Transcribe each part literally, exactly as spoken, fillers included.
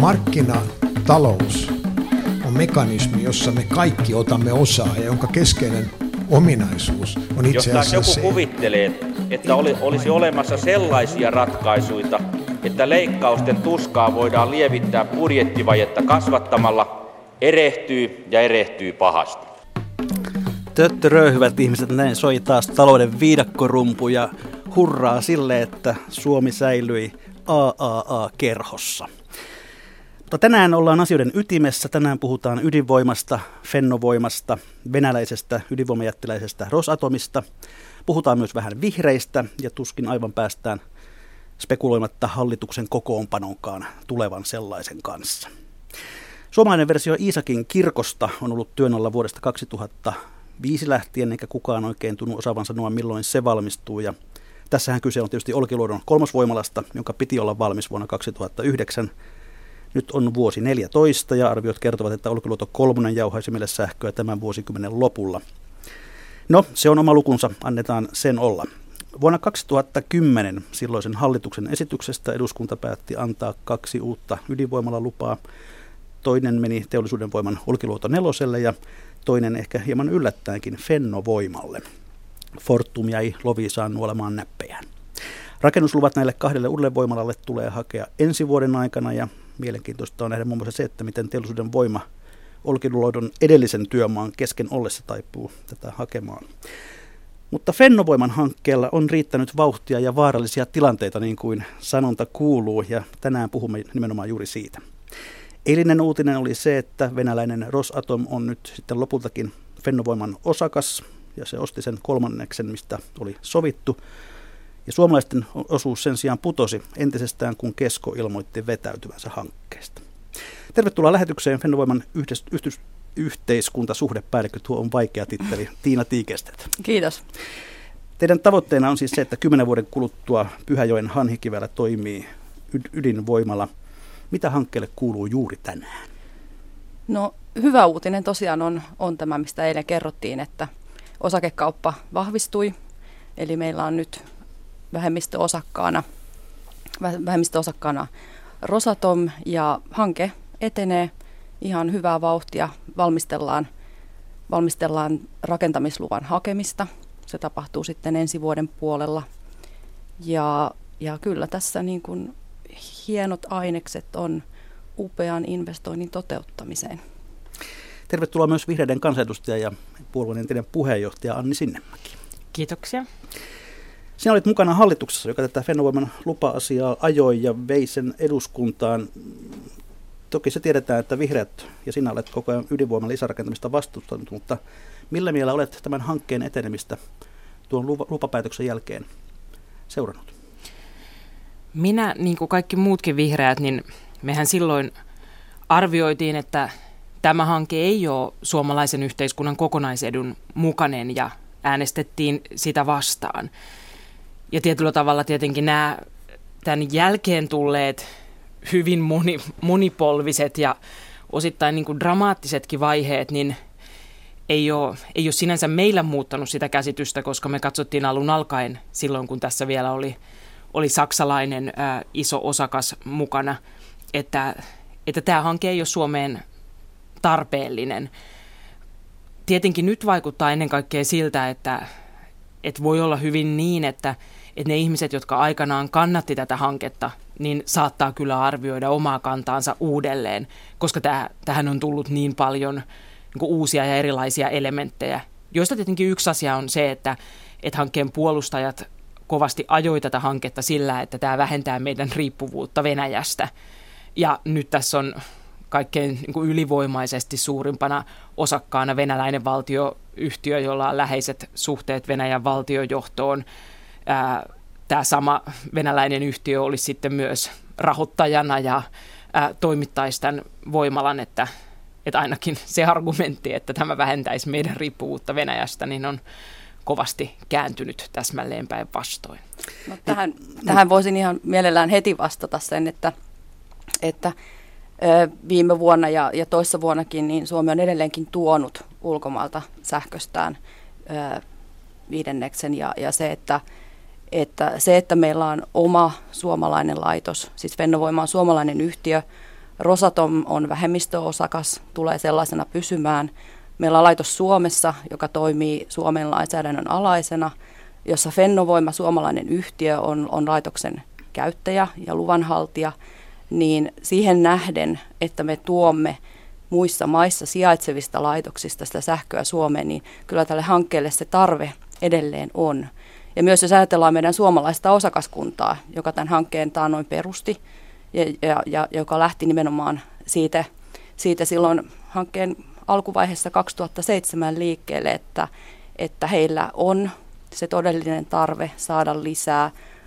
Markkinatalous on mekanismi, jossa me kaikki otamme osaa ja jonka keskeinen ominaisuus on itse asiassa Jos joku se. kuvittelee, että oli, olisi olemassa sellaisia ratkaisuja, että leikkausten tuskaa voidaan lievittää budjettivajetta kasvattamalla, erehtyy ja erehtyy pahasti. Töttörö, hyvät ihmiset, näin soi taas talouden viidakkorumpu ja hurraa sille, että Suomi säilyi A A A-kerhossa. Mutta tänään ollaan asioiden ytimessä. Tänään puhutaan ydinvoimasta, Fennovoimasta, venäläisestä ydinvoimajättiläisestä Rosatomista. Puhutaan myös vähän vihreistä ja tuskin aivan päästään spekuloimatta hallituksen kokoonpanonkaan tulevan sellaisen kanssa. Suomalainen versio Iisakin kirkosta on ollut työn alla vuodesta kaksituhattaviisi lähtien, eikä kukaan oikein tunnu osaavan sanoa, milloin se valmistuu. Ja tässähän kyse on tietysti Olkiluodon kolmosvoimalasta, jonka piti olla valmis vuonna kaksituhattayhdeksän. Nyt on vuosi neljätoista ja arviot kertovat, että Olkiluoto kolmonen jauhaisi meille sähköä tämän vuosikymmenen lopulla. No, se on oma lukunsa, annetaan sen olla. Vuonna kaksituhattakymmenen silloisen hallituksen esityksestä eduskunta päätti antaa kaksi uutta ydinvoimalalupaa. Toinen meni Teollisuuden voiman Olkiluoto neloselle ja toinen ehkä hieman yllättäenkin Fennovoimalle. Fortum jäi Loviisaan nuolemaan näppejään. Rakennusluvat näille kahdelle uudelle voimalalle tulee hakea ensi vuoden aikana ja mielenkiintoista on nähdä muun muassa se, että miten Teollisuuden voima Olkiluodon edellisen työmaan kesken ollessa taipuu tätä hakemaan. Mutta Fennovoiman hankkeella on riittänyt vauhtia ja vaarallisia tilanteita, niin kuin sanonta kuuluu, ja tänään puhumme nimenomaan juuri siitä. Eilinen uutinen oli se, että venäläinen Rosatom on nyt sitten lopultakin Fennovoiman osakas, ja se osti sen kolmanneksen, mistä oli sovittu. Ja suomalaisten osuus sen sijaan putosi entisestään, kun Kesko ilmoitti vetäytyvänsä hankkeesta. Tervetuloa lähetykseen Fennovoiman yhdys, yhdys, yhteiskuntasuhdepäällikkö, tuo on vaikea titteli, Tiina Tiikestedt. Kiitos. Teidän tavoitteena on siis se, että kymmenen vuoden kuluttua Pyhäjoen Hanhikivällä toimii ydinvoimala. Mitä hankkeelle kuuluu juuri tänään? No, hyvä uutinen tosiaan on, on tämä, mistä eilen kerrottiin, että osakekauppa vahvistui. Eli meillä on nyt vähemmistöosakkaana, vähemmistöosakkaana Rosatom ja hanke etenee ihan hyvää vauhtia. Valmistellaan, valmistellaan rakentamisluvan hakemista. Se tapahtuu sitten ensi vuoden puolella. Ja, ja kyllä tässä niin kuin hienot ainekset on upean investoinnin toteuttamiseen. Tervetuloa myös vihreiden kansanedustaja ja puolueen entinen puheenjohtaja Anni Sinnemäki. Kiitoksia. Sinä olit mukana hallituksessa, joka tätä Fennovoiman lupa-asiaa ajoi ja vei sen eduskuntaan. Toki se tiedetään, että vihreät ja sinä olet koko ajan ydinvoiman lisärakentamista vastustanut, mutta millä mielellä olet tämän hankkeen etenemistä tuon lupapäätöksen jälkeen seurannut? Minä, niin kuin kaikki muutkin vihreät, niin mehän silloin arvioitiin, että tämä hanke ei ole suomalaisen yhteiskunnan kokonaisedun mukainen ja äänestettiin sitä vastaan. Ja tietyllä tavalla tietenkin nämä tämän jälkeen tulleet hyvin moni, monipolviset ja osittain niin kuin dramaattisetkin vaiheet, niin ei ole, ei ole sinänsä meillä muuttanut sitä käsitystä, koska me katsottiin alun alkaen silloin, kun tässä vielä oli, oli saksalainen ää, iso osakas mukana, että, että tämä hanke ei ole Suomeen tarpeellinen. Tietenkin nyt vaikuttaa ennen kaikkea siltä, että, että voi olla hyvin niin, että, että ne ihmiset, jotka aikanaan kannatti tätä hanketta, niin saattaa kyllä arvioida omaa kantaansa uudelleen, koska täh, tähän on tullut niin paljon niin kuin uusia ja erilaisia elementtejä, joista tietenkin yksi asia on se, että, että hankkeen puolustajat kovasti ajoi tätä hanketta sillä, että tämä vähentää meidän riippuvuutta Venäjästä. Ja nyt tässä on kaikkein niin kuin ylivoimaisesti suurimpana osakkaana venäläinen valtioyhtiö, jolla on läheiset suhteet Venäjän valtiojohtoon. Ää, tämä sama venäläinen yhtiö olisi sitten myös rahoittajana ja ää, toimittaisi tämän voimalan, että, että ainakin se argumentti, että tämä vähentäisi meidän riippuvuutta Venäjästä, niin on kovasti kääntynyt täsmälleen päinvastoin. No, tähän, tähän voisin ihan mielellään heti vastata sen, että, että viime vuonna ja, ja toissa vuonnakin niin Suomi on edelleenkin tuonut ulkomailta sähköstään ö, viidenneksen ja, ja se, että, että se, että meillä on oma suomalainen laitos, siis Fennovoima on suomalainen yhtiö, Rosatom on vähemmistöosakas, tulee sellaisena pysymään. Meillä on laitos Suomessa, joka toimii Suomen lainsäädännön alaisena, jossa Fennovoima, suomalainen yhtiö, on, on laitoksen käyttäjä ja luvanhaltija, niin siihen nähden, että me tuomme muissa maissa sijaitsevista laitoksista sitä sähköä Suomeen, niin kyllä tälle hankkeelle se tarve edelleen on. Ja myös jos ajatellaan meidän suomalaista osakaskuntaa, joka tämän hankkeen taannoin perusti ja, ja, ja joka lähti nimenomaan siitä, siitä silloin hankkeen alkuvaiheessa kaksituhattaseitsemän liikkeelle, että, että heillä on se todellinen tarve saada lisää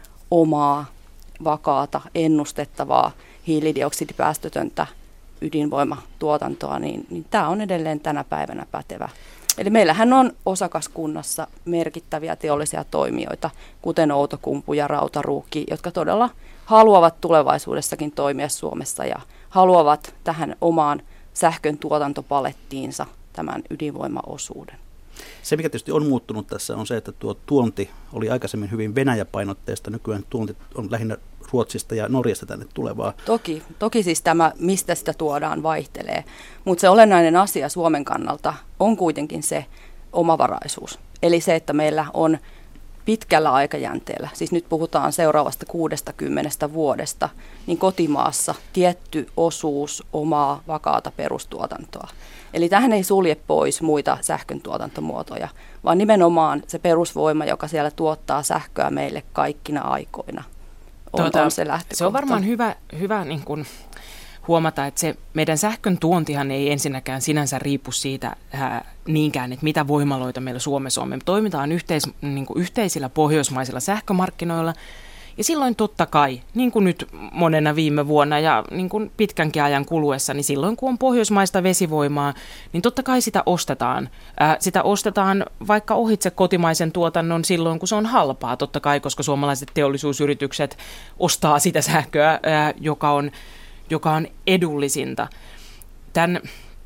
omaa, vakaata, ennustettavaa, hiilidioksidipäästötöntä ydinvoimatuotantoa, niin, niin tämä on edelleen tänä päivänä pätevä. Eli meillähän on osakaskunnassa merkittäviä teollisia toimijoita, kuten Outokumpu ja Rautaruukki, jotka todella haluavat tulevaisuudessakin toimia Suomessa ja haluavat tähän omaan sähkön tuotantopalettiinsa tämän ydinvoimaosuuden. Se, mikä tietysti on muuttunut tässä, on se, että tuo tuonti oli aikaisemmin hyvin Venäjä-painotteista. Nykyään tuonti on lähinnä Ruotsista ja Norjasta tänne tulevaa. Toki, toki siis tämä, mistä sitä tuodaan, vaihtelee. Mutta se olennainen asia Suomen kannalta on kuitenkin se omavaraisuus. Eli se, että meillä on pitkällä aikajänteellä, siis nyt puhutaan seuraavasta kuudestakymmenestä vuodesta, niin kotimaassa tietty osuus omaa vakaata perustuotantoa. Eli tähän ei sulje pois muita sähköntuotantomuotoja, vaan nimenomaan se perusvoima, joka siellä tuottaa sähköä meille kaikkina aikoina, on, tuota, on se lähtökohta. Se on varmaan hyvä, hyvä niin kuin huomata, että se meidän sähkön tuontihan ei ensinnäkään sinänsä riipu siitä ää, niinkään, että mitä voimaloita meillä Suomessa on. Me toimitaan yhteis, niin kuin yhteisillä pohjoismaisilla sähkömarkkinoilla, ja silloin totta kai, niin kuin nyt monena viime vuonna ja niin kuin pitkänkin ajan kuluessa, niin silloin kun on pohjoismaista vesivoimaa, niin totta kai sitä ostetaan. Ää, sitä ostetaan vaikka ohitse kotimaisen tuotannon silloin, kun se on halpaa, totta kai, koska suomalaiset teollisuusyritykset ostaa sitä sähköä, ää, joka on joka on edullisinta. Tän,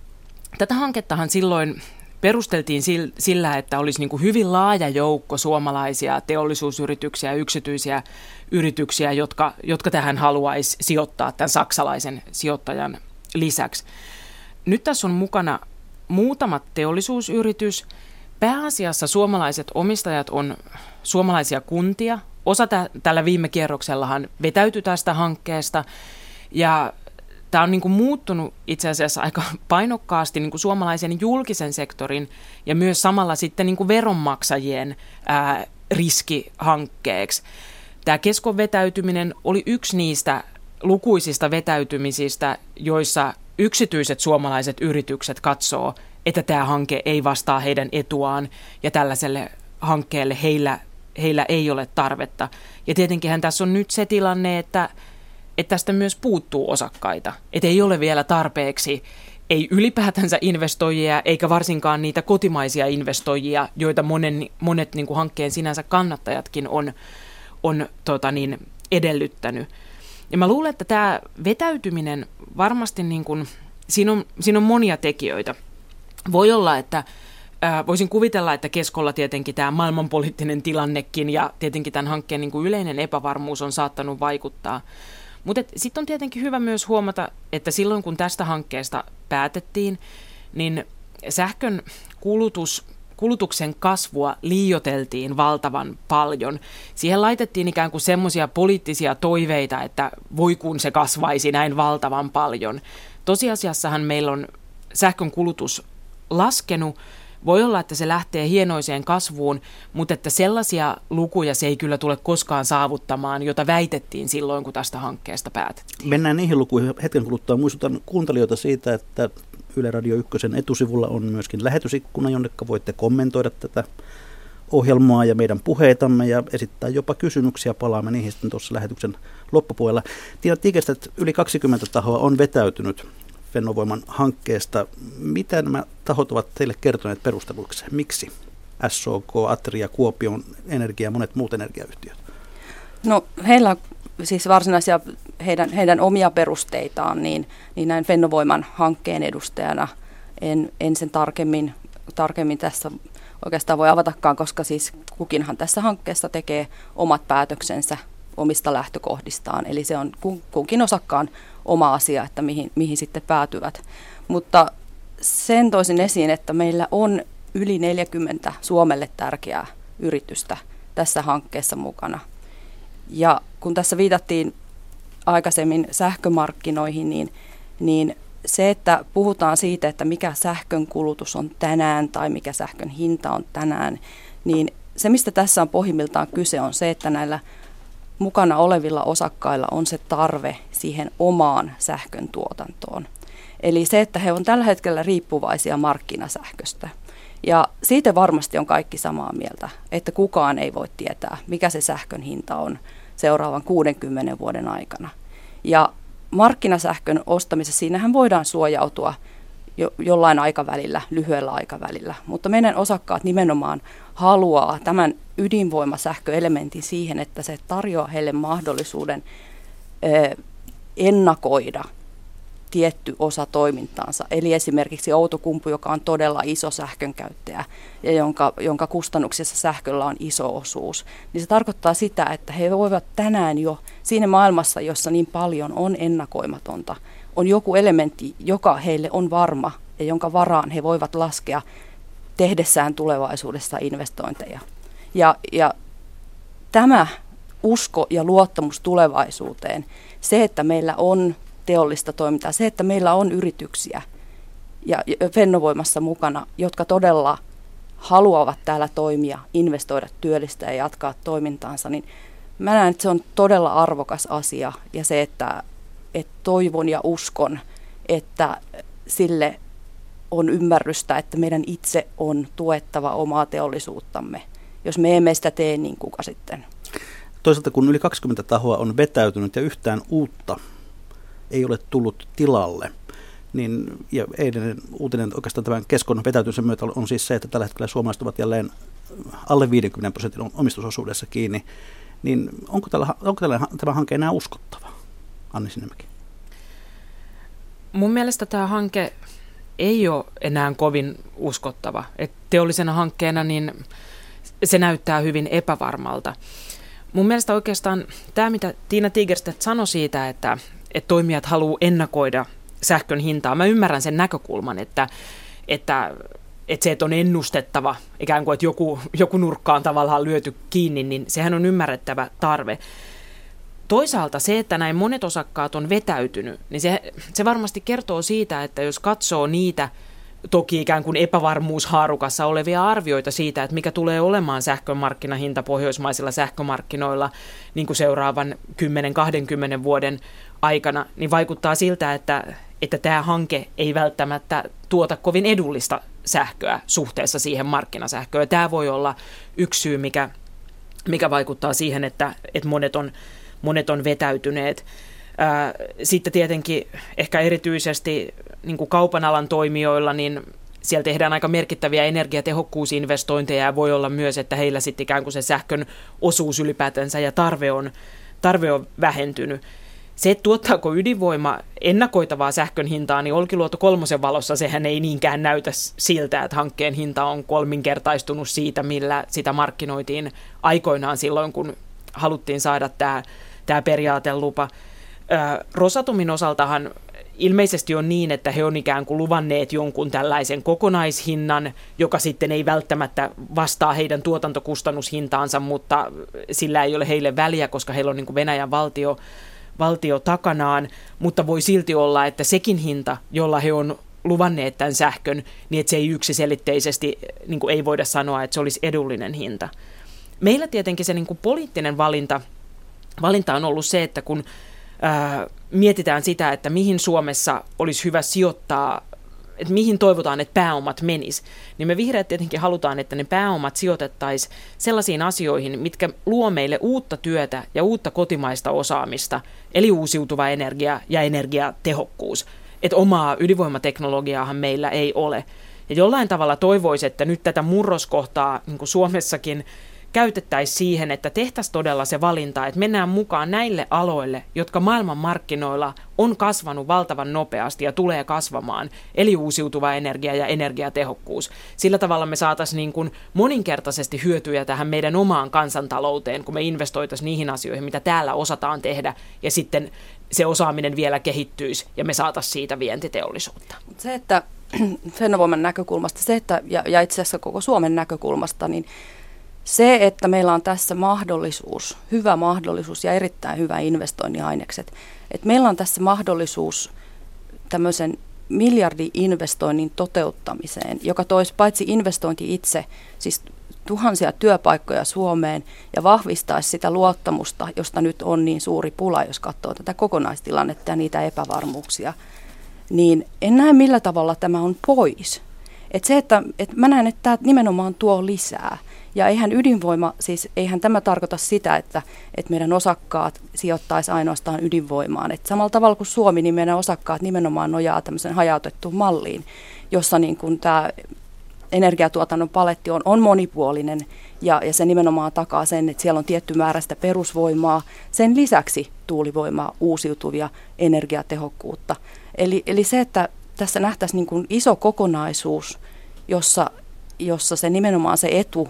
tätä hankettahan silloin perusteltiin sillä, että olisi niin kuin hyvin laaja joukko suomalaisia teollisuusyrityksiä ja yksityisiä yrityksiä, jotka, jotka tähän haluaisi sijoittaa tämän saksalaisen sijoittajan lisäksi. Nyt tässä on mukana muutamat teollisuusyritys. Pääasiassa suomalaiset omistajat on suomalaisia kuntia. Osa tä, tällä viime kierroksellahan vetäytyi tästä hankkeesta. Ja tämä on niin kuin muuttunut itse asiassa aika painokkaasti niin kuin suomalaisen julkisen sektorin ja myös samalla sitten niin kuin veronmaksajien ää, riskihankkeeksi. Tämä Keskon vetäytyminen oli yksi niistä lukuisista vetäytymisistä, joissa yksityiset suomalaiset yritykset katsoo, että tämä hanke ei vastaa heidän etuaan ja tällaiselle hankkeelle heillä, heillä ei ole tarvetta. Ja tietenkinhän tässä on nyt se tilanne, että että tästä myös puuttuu osakkaita, että ei ole vielä tarpeeksi, ei ylipäätänsä investoijia, eikä varsinkaan niitä kotimaisia investoijia, joita monen, monet niin kuin hankkeen sinänsä kannattajatkin on, on tota niin, edellyttänyt. Ja mä luulen, että tämä vetäytyminen varmasti, niin kuin, siinä, on, siinä on monia tekijöitä. Voi olla, että ää, voisin kuvitella, että Keskolla tietenkin tämä maailmanpoliittinen tilannekin ja tietenkin tämän hankkeen niin kuin yleinen epävarmuus on saattanut vaikuttaa. Mutta sitten on tietenkin hyvä myös huomata, että silloin kun tästä hankkeesta päätettiin, niin sähkön kulutus, kulutuksen kasvua liioiteltiin valtavan paljon. Siihen laitettiin ikään kuin semmoisia poliittisia toiveita, että voi kun se kasvaisi näin valtavan paljon. Tosiasiassahan meillä on sähkön kulutus laskenut. Voi olla, että se lähtee hienoiseen kasvuun, mutta että sellaisia lukuja se ei kyllä tule koskaan saavuttamaan, jota väitettiin silloin, kun tästä hankkeesta päätettiin. Mennään niihin lukuihin hetken kuluttua. Muistutan kuuntelijoita siitä, että Yle Radio Ykkösen etusivulla on myöskin lähetysikkuna, jonne voitte kommentoida tätä ohjelmaa ja meidän puheitamme ja esittää jopa kysymyksiä. Palaamme niihin sitten tuossa lähetyksen loppupuolella. Tiedät Tiikestä, että yli kaksikymmentä tahoa on vetäytynyt Fennovoiman hankkeesta. Mitä nämä tahot ovat teille kertoneet perusteluksi? Miksi S O K, Atria, Kuopion Energia ja monet muut energiayhtiöt? No heillä siis varsinaisia heidän, heidän omia perusteitaan, niin, niin näin Fennovoiman hankkeen edustajana en, en sen tarkemmin, tarkemmin tässä oikeastaan voi avatakaan, koska siis kukinhan tässä hankkeessa tekee omat päätöksensä omista lähtökohdistaan. Eli se on kunkin osakkaan oma asia, että mihin, mihin sitten päätyvät. Mutta sen toisin esiin, että meillä on yli neljäkymmentä Suomelle tärkeää yritystä tässä hankkeessa mukana. Ja kun tässä viitattiin aikaisemmin sähkömarkkinoihin, niin, niin se, että puhutaan siitä, että mikä sähkön kulutus on tänään tai mikä sähkön hinta on tänään, niin se, mistä tässä on pohjimmiltaan kyse, on se, että näillä mukana olevilla osakkailla on se tarve siihen omaan sähkön tuotantoon. Eli se, että he on tällä hetkellä riippuvaisia markkinasähköstä. Ja siitä varmasti on kaikki samaa mieltä, että kukaan ei voi tietää, mikä se sähkön hinta on seuraavan kuudenkymmenen vuoden aikana. Ja markkinasähkön ostamisessa, siinähän voidaan suojautua jo, jollain aikavälillä, lyhyellä aikavälillä. Mutta meidän osakkaat nimenomaan haluaa tämän ydinvoimasähköelementin siihen, että se tarjoaa heille mahdollisuuden ö, ennakoida tietty osa toimintaansa. Eli esimerkiksi Outokumpu, joka on todella iso sähkönkäyttäjä ja jonka, jonka kustannuksessa sähköllä on iso osuus, niin se tarkoittaa sitä, että he voivat tänään jo siinä maailmassa, jossa niin paljon on ennakoimatonta, on joku elementti, joka heille on varma ja jonka varaan he voivat laskea tehdessään tulevaisuudessa investointeja. Ja, ja tämä usko ja luottamus tulevaisuuteen, se, että meillä on teollista toimintaa, se, että meillä on yrityksiä ja Fennovoimassa mukana, jotka todella haluavat täällä toimia, investoida, työllistää ja jatkaa toimintaansa, niin mä näen, että se on todella arvokas asia ja se, että, että toivon ja uskon, että sille on ymmärrystä, että meidän itse on tuettava omaa teollisuuttamme. Jos me emme sitä tee, niin kuka sitten? Toisaalta kun yli kaksikymmentä tahoa on vetäytynyt ja yhtään uutta ei ole tullut tilalle, niin ja eilinen uutinen oikeastaan tämän Keskon vetäytymisen myötä on siis se, että tällä hetkellä suomalaiset ovat jälleen alle viidenkymmenen prosentin omistusosuudessa kiinni, niin onko, tällä, onko tällä, tämä hanke enää uskottava, Anni Sinnemäki? Mun mielestä tämä hanke ei ole enää kovin uskottava. Et teollisena hankkeena niin se näyttää hyvin epävarmalta. Mun mielestä oikeastaan tämä, mitä Tiina Tigerstedt sanoi siitä, että, että toimijat haluaa ennakoida sähkön hintaa. Mä ymmärrän sen näkökulman, että, että, että se, että on ennustettava, ikään kuin että joku, joku nurkka on tavallaan lyöty kiinni, niin sehän on ymmärrettävä tarve. Toisaalta se, että näin monet osakkaat on vetäytynyt, niin se, se varmasti kertoo siitä, että jos katsoo niitä toki ikään kuin epävarmuushaarukassa olevia arvioita siitä, että mikä tulee olemaan sähkömarkkinahinta pohjoismaisilla sähkömarkkinoilla niin kuin seuraavan kymmenen kaksikymmentä vuoden aikana, niin vaikuttaa siltä, että, että tämä hanke ei välttämättä tuota kovin edullista sähköä suhteessa siihen markkinasähköön. Tämä voi olla yksi syy, mikä, mikä vaikuttaa siihen, että, että monet on Monet on vetäytyneet. Sitten tietenkin ehkä erityisesti niin kuin kaupan alan toimijoilla, niin siellä tehdään aika merkittäviä energiatehokkuusinvestointeja ja voi olla myös, että heillä sitten ikään kuin se sähkön osuus ylipäätänsä ja tarve on, tarve on vähentynyt. Se, että tuottaako ydinvoima ennakoitavaa sähkön hintaa, niin Olkiluoto kolmosen valossa sehän ei niinkään näytä siltä, että hankkeen hinta on kolminkertaistunut siitä, millä sitä markkinoitiin aikoinaan silloin, kun haluttiin saada tämä tämä periaatelupa. Rosatomin osaltahan ilmeisesti on niin, että he on ikään kuin luvanneet jonkun tällaisen kokonaishinnan, joka sitten ei välttämättä vastaa heidän tuotantokustannushintaansa, mutta sillä ei ole heille väliä, koska heillä on niin kuin Venäjän valtio, valtio takanaan, mutta voi silti olla, että sekin hinta, jolla he on luvanneet tämän sähkön, niin että se ei yksiselitteisesti, niin kuin ei voida sanoa, että se olisi edullinen hinta. Meillä tietenkin se niin kuin poliittinen valinta Valinta on ollut se, että kun ää, mietitään sitä, että mihin Suomessa olisi hyvä sijoittaa, että mihin toivotaan, että pääomat menis, niin me vihreät tietenkin halutaan, että ne pääomat sijoitettaisiin sellaisiin asioihin, mitkä luo meille uutta työtä ja uutta kotimaista osaamista, eli uusiutuva energia ja energiatehokkuus. Että omaa ydinvoimateknologiaahan meillä ei ole. Ja jollain tavalla toivoisi, että nyt tätä murroskohtaa niin kuin Suomessakin käytettäisiin siihen, että tehtäisiin todella se valinta, että mennään mukaan näille aloille, jotka maailmanmarkkinoilla on kasvanut valtavan nopeasti ja tulee kasvamaan, eli uusiutuva energia ja energiatehokkuus. Sillä tavalla me saataisiin niin kuin moninkertaisesti hyötyjä tähän meidän omaan kansantalouteen, kun me investoitaisiin niihin asioihin, mitä täällä osataan tehdä, ja sitten se osaaminen vielä kehittyisi, ja me saataisiin siitä vientiteollisuutta. Se, että Fennovoiman näkökulmasta, se, että, ja, ja itse asiassa koko Suomen näkökulmasta, niin se, että meillä on tässä mahdollisuus, hyvä mahdollisuus ja erittäin hyvä investoinnin ainekset, että meillä on tässä mahdollisuus tämmöisen miljardi-investoinnin toteuttamiseen, joka toisi paitsi investointi itse, siis tuhansia työpaikkoja Suomeen ja vahvistaisi sitä luottamusta, josta nyt on niin suuri pula, jos katsoo tätä kokonaistilannetta ja niitä epävarmuuksia, niin en näe millä tavalla tämä on pois. Et se, että, et mä näen, että tämä nimenomaan tuo lisää. Ja eihän ydinvoima, siis eihän tämä tarkoita sitä, että, että meidän osakkaat sijoittaisi ainoastaan ydinvoimaan. Et samalla tavalla kuin Suomi, niin meidän osakkaat nimenomaan nojaa tämmöisen hajautettuun malliin, jossa niin kuin tämä energiatuotannon paletti on, on monipuolinen ja, ja se nimenomaan takaa sen, että siellä on tietty määrä sitä perusvoimaa. Sen lisäksi tuulivoimaa, uusiutuvia, energiatehokkuutta. Eli, eli se, että tässä nähtäisiin niin kuin iso kokonaisuus, jossa, jossa se nimenomaan se etu,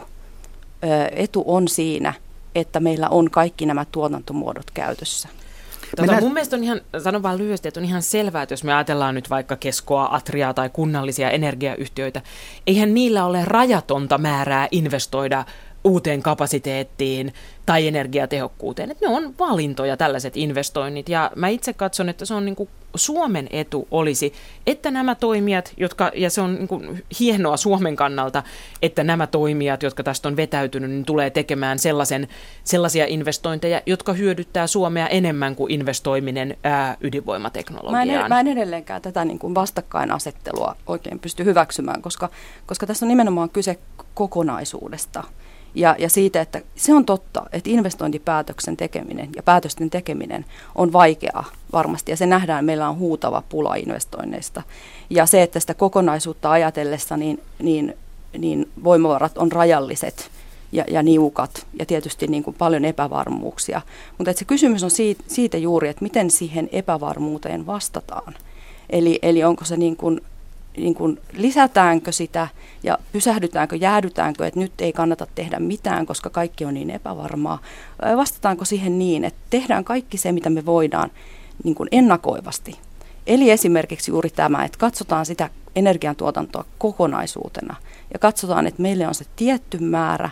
etu on siinä, että meillä on kaikki nämä tuotantomuodot käytössä. Tota, mun mielestä on ihan, sanon vaan lyhyesti, että on ihan selvää, että jos me ajatellaan nyt vaikka Keskoa, Atriaa tai kunnallisia energiayhtiöitä, eihän niillä ole rajatonta määrää investoida uuteen kapasiteettiin tai energiatehokkuuteen. Että ne on valintoja tällaiset investoinnit ja mä itse katson, että se on niin kuin Suomen etu olisi, että nämä toimijat, jotka, ja se on niin kuin hienoa Suomen kannalta, että nämä toimijat, jotka tästä on vetäytynyt, niin tulee tekemään sellaisen, sellaisia investointeja, jotka hyödyttää Suomea enemmän kuin investoiminen ää, ydinvoimateknologiaan. Mä en, mä en edelleenkään tätä niin kuin vastakkainasettelua oikein pysty hyväksymään, koska, koska tässä on nimenomaan kyse kokonaisuudesta. Ja, ja siitä, että se on totta, että investointipäätöksen tekeminen ja päätösten tekeminen on vaikeaa varmasti. Ja se nähdään, meillä on huutava pula investoinneista. Ja se, että sitä kokonaisuutta ajatellessa, niin, niin, niin voimavarat on rajalliset ja, ja niukat ja tietysti niin kuin paljon epävarmuuksia. Mutta se kysymys on siitä, siitä juuri, että miten siihen epävarmuuteen vastataan. Eli, eli onko se niin kuin niin kuin lisätäänkö sitä ja pysähdytäänkö, jäädytäänkö, että nyt ei kannata tehdä mitään, koska kaikki on niin epävarmaa. Vastataanko siihen niin, että tehdään kaikki se, mitä me voidaan niin kuin ennakoivasti. Eli esimerkiksi juuri tämä, että katsotaan sitä energiantuotantoa kokonaisuutena ja katsotaan, että meille on se tietty määrä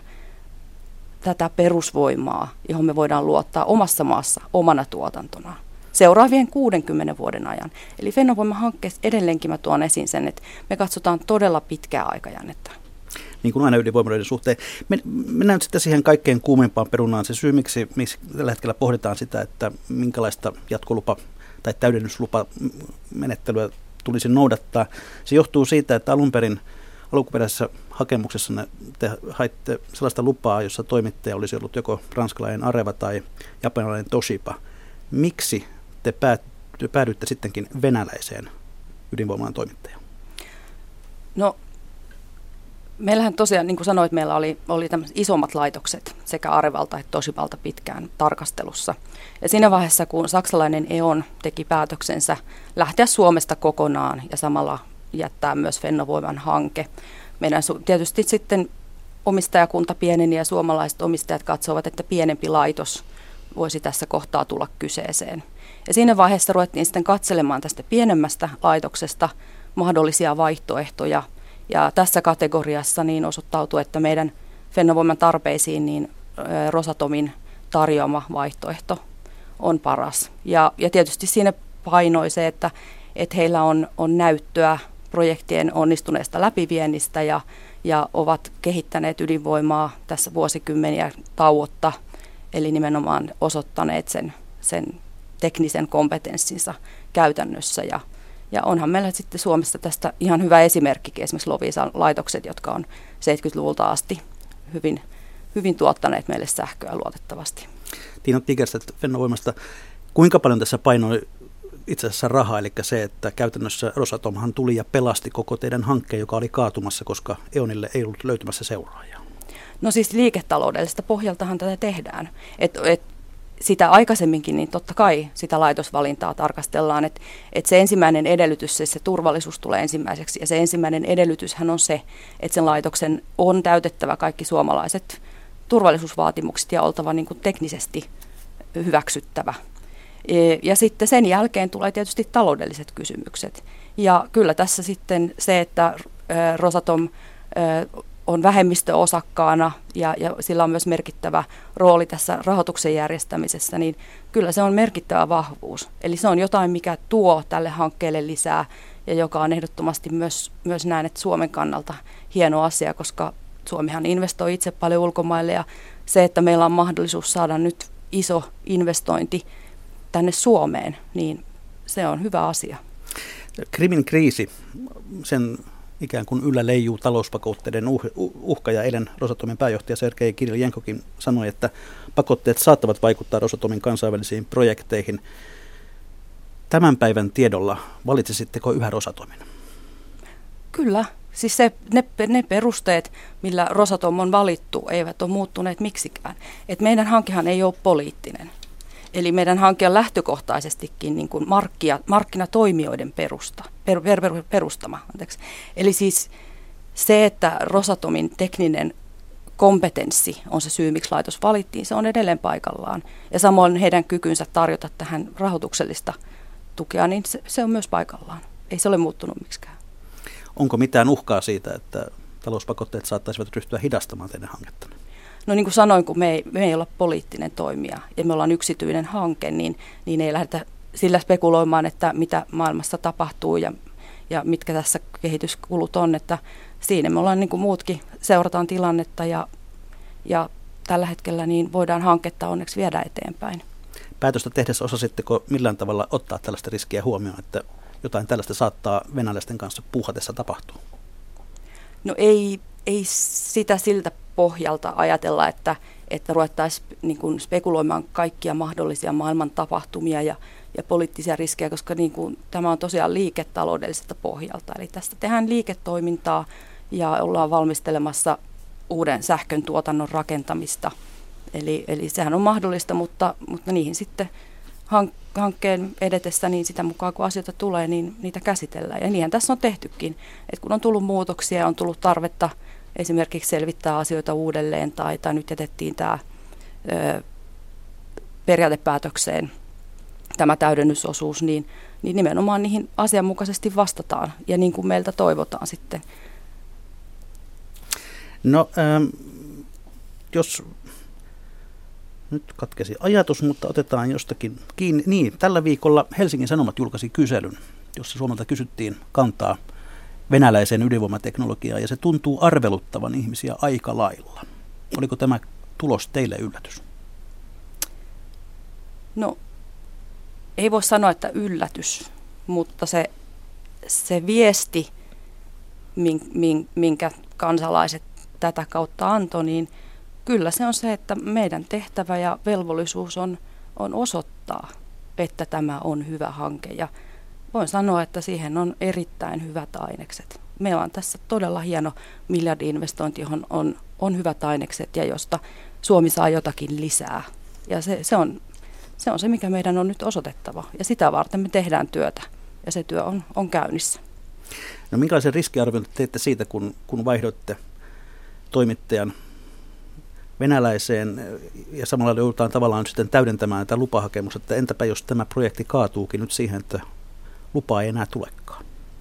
tätä perusvoimaa, johon me voidaan luottaa omassa maassa omana tuotantona seuraavien kuudenkymmenen vuoden ajan. Eli Fennovoiman hankkeessa edelleenkin mä tuon esiin sen, että me katsotaan todella pitkää aikajännettä. Niin kuin aina ydinvoimaloiden suhteen. Mennään sitten siihen kaikkein kuumempaan perunaan. Se syy, miksi, miksi tällä hetkellä pohditaan sitä, että minkälaista jatkolupa- tai täydennyslupamenettelyä tulisi noudattaa. Se johtuu siitä, että alun perin alkuperäisessä hakemuksessa te haitte sellaista lupaa, jossa toimittaja olisi ollut joko ranskalainen Areva tai japanilainen Toshiba. Miksi te päädyitte sittenkin venäläiseen ydinvoimalan toimittajaan? No, meillähän tosiaan, niin kuin sanoit, meillä oli, oli tämmöiset isommat laitokset sekä Arevalta että Toshibalta pitkään tarkastelussa. Ja siinä vaiheessa, kun saksalainen E O N teki päätöksensä lähteä Suomesta kokonaan ja samalla jättää myös Fennovoiman hanke, meidän tietysti sitten omistajakunta pieneni ja suomalaiset omistajat katsovat, että pienempi laitos voisi tässä kohtaa tulla kyseeseen. Ja siinä vaiheessa ruvettiin sitten katselemaan tästä pienemmästä laitoksesta mahdollisia vaihtoehtoja. Ja tässä kategoriassa niin osoittautui, että meidän Fennovoiman tarpeisiin niin Rosatomin tarjoama vaihtoehto on paras. Ja, ja tietysti siinä painoi se, että, että heillä on, on näyttöä projektien onnistuneesta läpiviennistä ja, ja ovat kehittäneet ydinvoimaa tässä vuosikymmeniä tauotta. Eli nimenomaan osoittaneet sen, sen teknisen kompetenssinsa käytännössä. Ja, ja onhan meillä sitten Suomessa tästä ihan hyvä esimerkki, esimerkiksi Loviisan laitokset, jotka on seitsemänkymmentäluvulta asti hyvin, hyvin tuottaneet meille sähköä luotettavasti. Tiina Tigerstedt Fennovoimasta, kuinka paljon tässä painoi itse asiassa rahaa, eli se, että käytännössä Rosatomhan tuli ja pelasti koko teidän hankkeen, joka oli kaatumassa, koska E O Nille ei ollut löytymässä seuraajaa? No siis liiketaloudellisesta pohjaltahan tätä tehdään. Et, et sitä aikaisemminkin, niin totta kai sitä laitosvalintaa tarkastellaan, että et se ensimmäinen edellytys, se, se turvallisuus tulee ensimmäiseksi, ja se ensimmäinen edellytyshän on se, että sen laitoksen on täytettävä kaikki suomalaiset turvallisuusvaatimukset ja oltava niin kuin teknisesti hyväksyttävä. Ja sitten sen jälkeen tulee tietysti taloudelliset kysymykset. Ja kyllä tässä sitten se, että Rosatom on vähemmistöosakkaana ja, ja sillä on myös merkittävä rooli tässä rahoituksen järjestämisessä, niin kyllä se on merkittävä vahvuus. Eli se on jotain, mikä tuo tälle hankkeelle lisää ja joka on ehdottomasti myös, myös näin, että Suomen kannalta hieno asia, koska Suomihan investoi itse paljon ulkomaille ja se, että meillä on mahdollisuus saada nyt iso investointi tänne Suomeen, niin se on hyvä asia. Krimin kriisi, sen ikään kuin yllä leijuu talouspakotteiden uh, uhka, ja eilen Rosatomin pääjohtaja Sergei Kiriljenkokin sanoi, että pakotteet saattavat vaikuttaa Rosatomin kansainvälisiin projekteihin. Tämän päivän tiedolla valitsisitteko yhä Rosatomin? Kyllä. Siis se, ne, ne perusteet, millä Rosatom on valittu, eivät ole muuttuneet miksikään. Et meidän hankehan ei ole poliittinen. Eli meidän hanke on lähtökohtaisestikin niin kuin markkia, markkinatoimijoiden perusta, per, per, per, perustama. Anteeksi. Eli siis se, että Rosatomin tekninen kompetenssi on se syy, miksi laitos valittiin, se on edelleen paikallaan. Ja samoin heidän kykynsä tarjota tähän rahoituksellista tukea, niin se, se on myös paikallaan. Ei se ole muuttunut miksikään. Onko mitään uhkaa siitä, että talouspakotteet saattaisivat ryhtyä hidastamaan teidän hankettanne? No niin kuin sanoin, kun me ei, me ei olla poliittinen toimija ja me ollaan yksityinen hanke, niin, niin ei lähdetä sillä spekuloimaan, että mitä maailmassa tapahtuu ja, ja mitkä tässä kehityskulut on. Että siinä me ollaan niin kuin muutkin, seurataan tilannetta ja, ja tällä hetkellä niin voidaan hanketta onneksi viedä eteenpäin. Päätöstä tehdessä osasitteko millään tavalla ottaa tällaista riskiä huomioon, että jotain tällaista saattaa venäläisten kanssa puuhatessa tapahtua? No ei, ei sitä siltä pohjalta ajatella, että, että ruvettaisiin niin kuin spekuloimaan kaikkia mahdollisia maailman tapahtumia ja, ja poliittisia riskejä, koska niin kuin, tämä on tosiaan liiketaloudelliselta pohjalta. Eli tästä tehdään liiketoimintaa ja ollaan valmistelemassa uuden sähkön tuotannon rakentamista. Eli, eli sehän on mahdollista, mutta, mutta niihin sitten hankkeen edetessä, niin sitä mukaan kun asioita tulee, niin niitä käsitellään. Ja niinhän tässä on tehtykin, että kun on tullut muutoksia ja on tullut tarvetta esimerkiksi selvittää asioita uudelleen tai, tai nyt jätettiin tämä ö, periaatepäätökseen tämä täydennysosuus, niin, niin nimenomaan niihin asianmukaisesti vastataan ja niin kuin meiltä toivotaan sitten. No ähm, jos nyt katkesi ajatus, mutta otetaan jostakin kiinni. Niin, tällä viikolla Helsingin Sanomat julkaisi kyselyn, jossa Suomelta kysyttiin kantaa venäläiseen ydinvoimateknologiaan, ja se tuntuu arveluttavan ihmisiä aika lailla. Oliko tämä tulos teille yllätys? No, ei voi sanoa, että yllätys, mutta se, se viesti, minkä kansalaiset tätä kautta antoi, niin kyllä se on se, että meidän tehtävä ja velvollisuus on, on osoittaa, että tämä on hyvä hanke. Ja voin sanoa, että siihen on erittäin hyvät ainekset. Meillä on tässä todella hieno miljardi-investointi, johon on, on hyvät ainekset ja josta Suomi saa jotakin lisää. Ja se, se, on, se on se, mikä meidän on nyt osoitettava. Ja sitä varten me tehdään työtä ja se työ on, on käynnissä. No minkälaisen riskiarvion teitte siitä, kun, kun vaihdoitte toimittajan venäläiseen ja samalla joudutaan tavallaan sitten täydentämään tätä lupahakemusta, että entäpä jos tämä projekti kaatuukin nyt siihen, että lupaa ei enää tulekaan?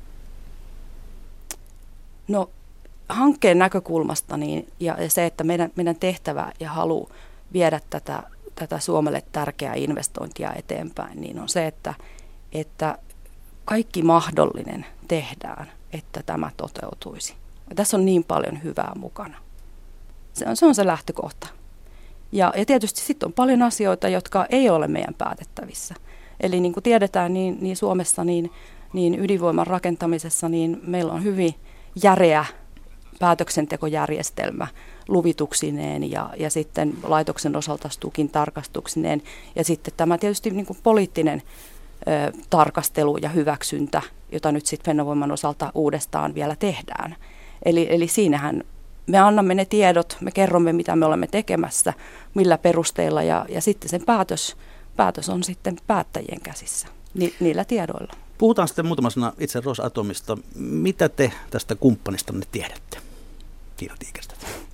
No hankkeen näkökulmasta niin, ja se, että meidän, meidän tehtävä ja halu viedä tätä, tätä Suomelle tärkeää investointia eteenpäin, niin on se, että, että kaikki mahdollinen tehdään, että tämä toteutuisi. Ja tässä on niin paljon hyvää mukana. Se on se, on se lähtökohta. Ja, ja tietysti sitten on paljon asioita, jotka ei ole meidän päätettävissä. Eli niin kuin tiedetään, niin, niin Suomessa niin, niin ydinvoiman rakentamisessa niin meillä on hyvin järeä päätöksentekojärjestelmä luvituksineen ja, ja sitten laitoksen osalta Stukin tarkastuksineen. Ja sitten tämä tietysti niin kuin poliittinen ö, tarkastelu ja hyväksyntä, jota nyt sitten Fennovoiman osalta uudestaan vielä tehdään. Eli, eli siinähän me annamme ne tiedot, me kerromme mitä me olemme tekemässä, millä perusteilla ja, ja sitten sen päätös, päätös on sitten päättäjien käsissä ni, niillä tiedoilla. Puhutaan sitten muutama sana itse Rosatomista. Mitä te tästä kumppanistanne tiedätte? Kiina Tiikerstä.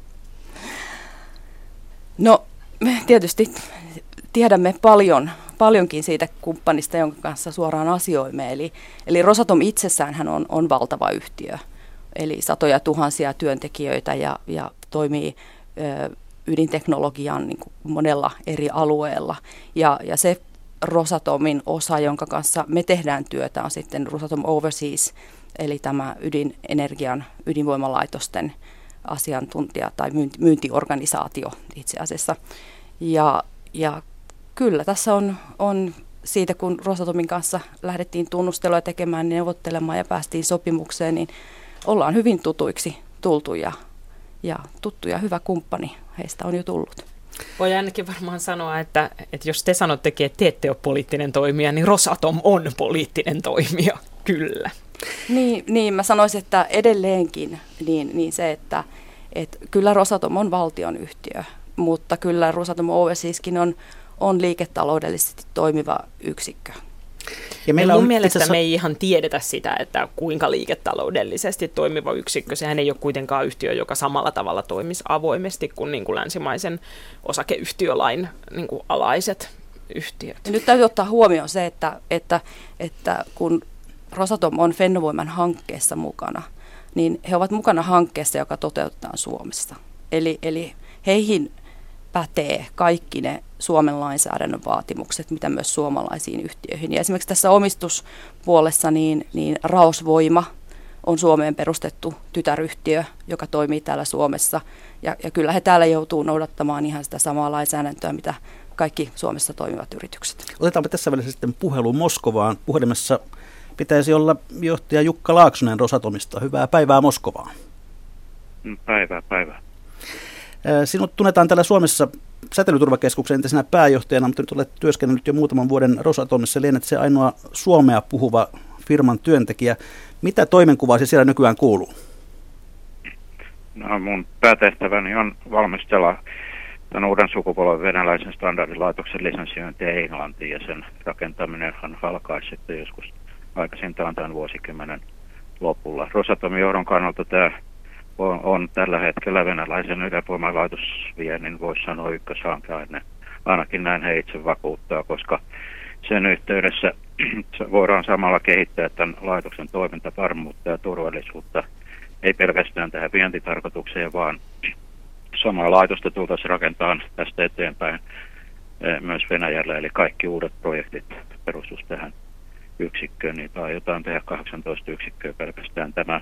No tietysti tiedämme paljon, paljonkin siitä kumppanista, jonka kanssa suoraan asioimme. Eli, eli Rosatom itsessään hän on, on valtava yhtiö, eli satoja tuhansia työntekijöitä ja, ja toimii ö, ydinteknologian niin kuin monella eri alueella. Ja, ja se Rosatomin osa, jonka kanssa me tehdään työtä, on sitten Rosatom Overseas, eli tämä ydinenergian, ydinvoimalaitosten asiantuntija tai myyntiorganisaatio itse asiassa. Ja, ja kyllä tässä on, on siitä, kun Rosatomin kanssa lähdettiin tunnustelua tekemään, niin neuvottelemaan ja päästiin sopimukseen, niin ollaan hyvin tutuiksi tultu ja, ja tuttu ja hyvä kumppani heistä on jo tullut. Voi ainakin varmaan sanoa, että, että jos te sanottekin, että te ette ole poliittinen toimija, niin Rosatom on poliittinen toimija, kyllä. Niin, niin mä sanoisin, että edelleenkin niin, niin se, että, että kyllä Rosatom on valtionyhtiö, mutta kyllä Rosatom Overseaskin on, on liiketaloudellisesti toimiva yksikkö. Ja meillä mun mielestä asiassa me ei ihan tiedetä sitä, että kuinka liiketaloudellisesti toimiva yksikkö. Sehän ei ole kuitenkaan yhtiö, joka samalla tavalla toimisi avoimesti kuin, niin kuin länsimaisen osakeyhtiölain niin kuin alaiset yhtiöt. Ja nyt täytyy ottaa huomioon se, että, että, että kun Rosatom on Fennovoiman hankkeessa mukana, niin he ovat mukana hankkeessa, joka toteutetaan Suomessa. Eli, eli heihin pätee kaikki ne Suomen lainsäädännön vaatimukset, mitä myös suomalaisiin yhtiöihin. Ja esimerkiksi tässä omistuspuolessa niin, niin Raosvoima on Suomeen perustettu tytäryhtiö, joka toimii täällä Suomessa. Ja, ja kyllä he täällä joutuu noudattamaan ihan sitä samaa lainsäädäntöä, mitä kaikki Suomessa toimivat yritykset. Otetaanpa tässä välissä sitten puhelu Moskovaan. Puhelimessa pitäisi olla johtaja Jukka Laaksonen Rosatomista. Hyvää päivää Moskovaan. Päivää, päivää. Sinut tunnetaan täällä Suomessa Säteilyturvakeskuksen entisenä pääjohtajana, mutta nyt olet työskennellyt jo muutaman vuoden Rosatomissa. Lienet se ainoa suomea puhuva firman työntekijä. Mitä toimenkuvaasi siellä nykyään kuuluu? No, mun päätehtäväni on valmistella tämän uuden sukupolven venäläisen standardilaitoksen lisensiointia Englantiin, ja sen rakentaminenhan alkaisi sitten joskus aikaisintaan tämän vuosikymmenen lopulla. Rosatomin johdon kannalta tämä on, on tällä hetkellä venäläisen ydinvoimalaitosviennin, voisi sanoa ykköshanke, ainakin näin he itse vakuuttaa, koska sen yhteydessä voidaan samalla kehittää tämän laitoksen toimintavarmuutta ja turvallisuutta, ei pelkästään tähän vientitarkoitukseen, vaan samaa laitosta tultaisiin rakentamaan tästä eteenpäin myös Venäjällä, eli kaikki uudet projektit perustuisi tähän yksikköön, niin aiotaan tehdä kahdeksantoista yksikköä pelkästään tämä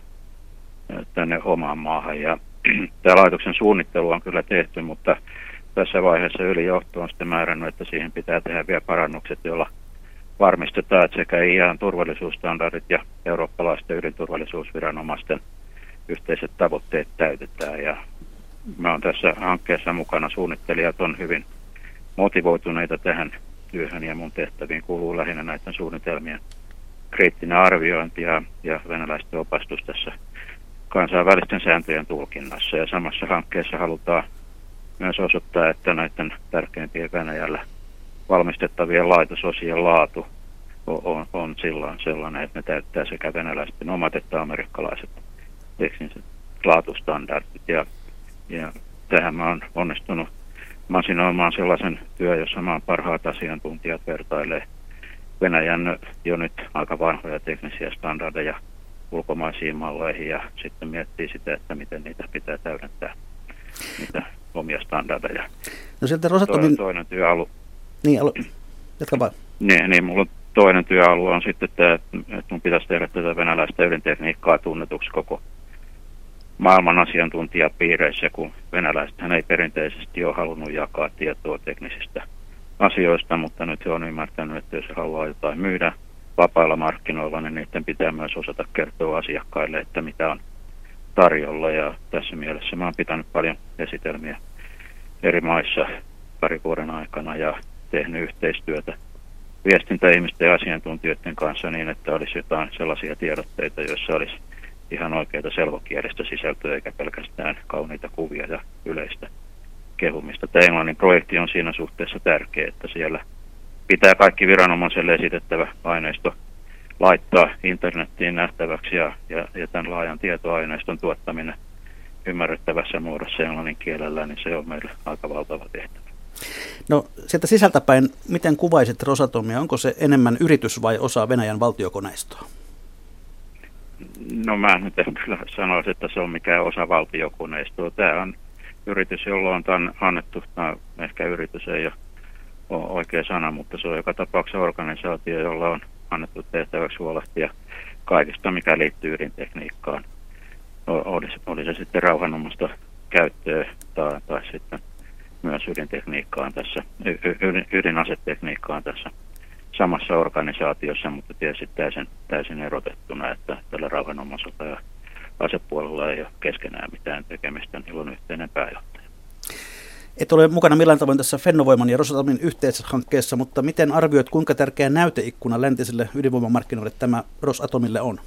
tänne omaan maahan. Ja tämä laitoksen suunnittelu on kyllä tehty, mutta tässä vaiheessa ylijohto on sitten määrännyt, että siihen pitää tehdä vielä parannukset, joilla varmistetaan, että sekä I A N turvallisuusstandardit ja eurooppalaisten ydinturvallisuusviranomaisten yhteiset tavoitteet täytetään. Ja mä oon tässä hankkeessa mukana. Suunnittelijat on hyvin motivoituneita tähän työhön ja mun tehtäviin kuuluu lähinnä näiden suunnitelmien kriittinen arviointi ja, ja venäläisten opastus tässä kansainvälisten sääntöjen tulkinnassa. Ja samassa hankkeessa halutaan myös osoittaa, että näiden tärkeimpien Venäjällä valmistettavien laitososien laatu on, on, on silloin sellainen, että ne täyttää sekä venäläisten omat että amerikkalaiset tekniset laatustandardit. Ja, ja tähän mä oon onnistunut masinoimaan sellaisen työ, jossa maan parhaat asiantuntijat vertailee Venäjän jo nyt aika vanhoja teknisiä standardeja ulkomaisiin malleihin ja sitten miettii sitä, että miten niitä pitää täydentää, niitä omia standardeja. No sieltä Rosatomin... Toinen, toinen työalu... Niin, alo... jatka vaan. Niin, niin, mulla on toinen työalue on sitten tämä, että mun pitäisi tehdä tätä venäläistä ydintekniikkaa tunnetuksi koko maailman asiantuntijapiireissä, kun venäläisethän ei perinteisesti ole halunnut jakaa tietoa teknisistä asioista, mutta nyt he on ymmärtänyt, että jos he haluaa jotain myydä vapailla markkinoilla, niin niiden pitää myös osata kertoa asiakkaille, että mitä on tarjolla. Ja tässä mielessä mä oon pitänyt paljon esitelmiä eri maissa pari vuoden aikana ja tehnyt yhteistyötä viestintäihmisten ja asiantuntijoiden kanssa niin, että olisi jotain sellaisia tiedotteita, joissa olisi ihan oikeita selkokielistä sisältöä eikä pelkästään kauniita kuvia ja yleistä kehumista. Tämä Englannin projekti on siinä suhteessa tärkeä, että siellä pitää kaikki viranomaiselle esitettävä aineisto laittaa internettiin nähtäväksi ja, ja, ja tämän laajan tietoaineiston tuottaminen ymmärrettävässä muodossa englannin kielellä, niin se on meille aika valtava tehtävä. No sieltä sisältäpäin, miten kuvaisit Rosatomia? Onko se enemmän yritys vai osa Venäjän valtiokoneistoa? No mä nyt en kyllä sanoisi, että se on mikään osa valtiokoneistoa. Tämä on yritys, jolla on tämän annettu, no, ehkä yritys ei ole oikea sana, mutta se on joka tapauksessa organisaatio, jolla on annettu tehtäväksi huolehtia kaikista, mikä liittyy ydintekniikkaan. Olisi, oli se sitten rauhanomaista käyttöä tai, tai sitten myös ydintekniikkaan tässä, ydin, ydinasetekniikkaan tässä samassa organisaatiossa, mutta tietysti täysin, täysin erotettuna, että tällä rauhanomaisella ja asepuolella ei ole keskenään mitään tekemistä, niillä on yhteinen pääjohtaja. Et ole mukana millään tavoin tässä Fennovoiman ja Rosatomin yhteisessä hankkeessa, mutta miten arvioit, kuinka tärkeä näyteikkuna läntisille ydinvoimamarkkinoille tämä Rosatomille on?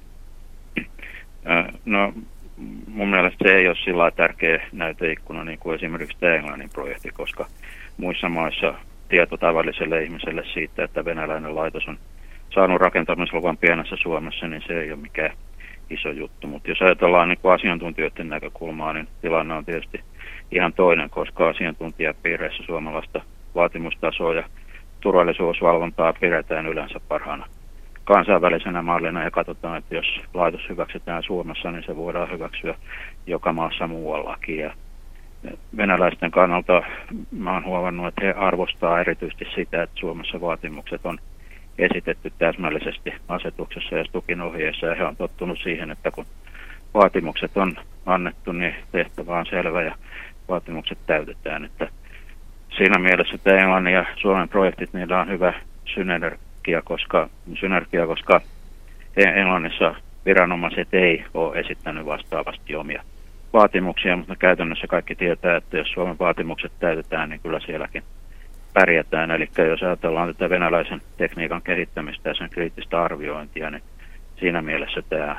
No mun mielestä se ei ole sillä tärkeä näyteikkuna niin kuin esimerkiksi tämä Englannin projekti, koska muissa maissa tieto tavalliselle ihmiselle siitä, että venäläinen laitos on saanut rakentamisluvan pienessä Suomessa, niin se ei ole mikään iso juttu. Mutta jos ajatellaan niin kuin asiantuntijoiden näkökulmaa, niin tilanne on tietysti ihan toinen, koska asiantuntijapiireissä suomalaista vaatimustasoa ja turvallisuusvalvontaa pidetään yleensä parhaana kansainvälisenä mallina ja katsotaan, että jos laitos hyväksytään Suomessa, niin se voidaan hyväksyä joka maassa muuallakin. Ja venäläisten kannalta mä oon huomannut, että he arvostaa erityisesti sitä, että Suomessa vaatimukset on esitetty täsmällisesti asetuksessa ja Stukin ohjeissa, ja he on tottunut siihen, että kun vaatimukset on annettu, niin tehtävä on selvä ja vaatimukset täytetään. Että siinä mielessä tämä Englannin ja Suomen projektit, niillä on hyvä synergia, koska, synergia, koska Englannissa viranomaiset ei ole esittänyt vastaavasti omia vaatimuksia, mutta käytännössä kaikki tietää, että jos Suomen vaatimukset täytetään, niin kyllä sielläkin pärjätään. Eli jos ajatellaan tätä venäläisen tekniikan kehittämistä ja sen kriittistä arviointia, niin siinä mielessä tämä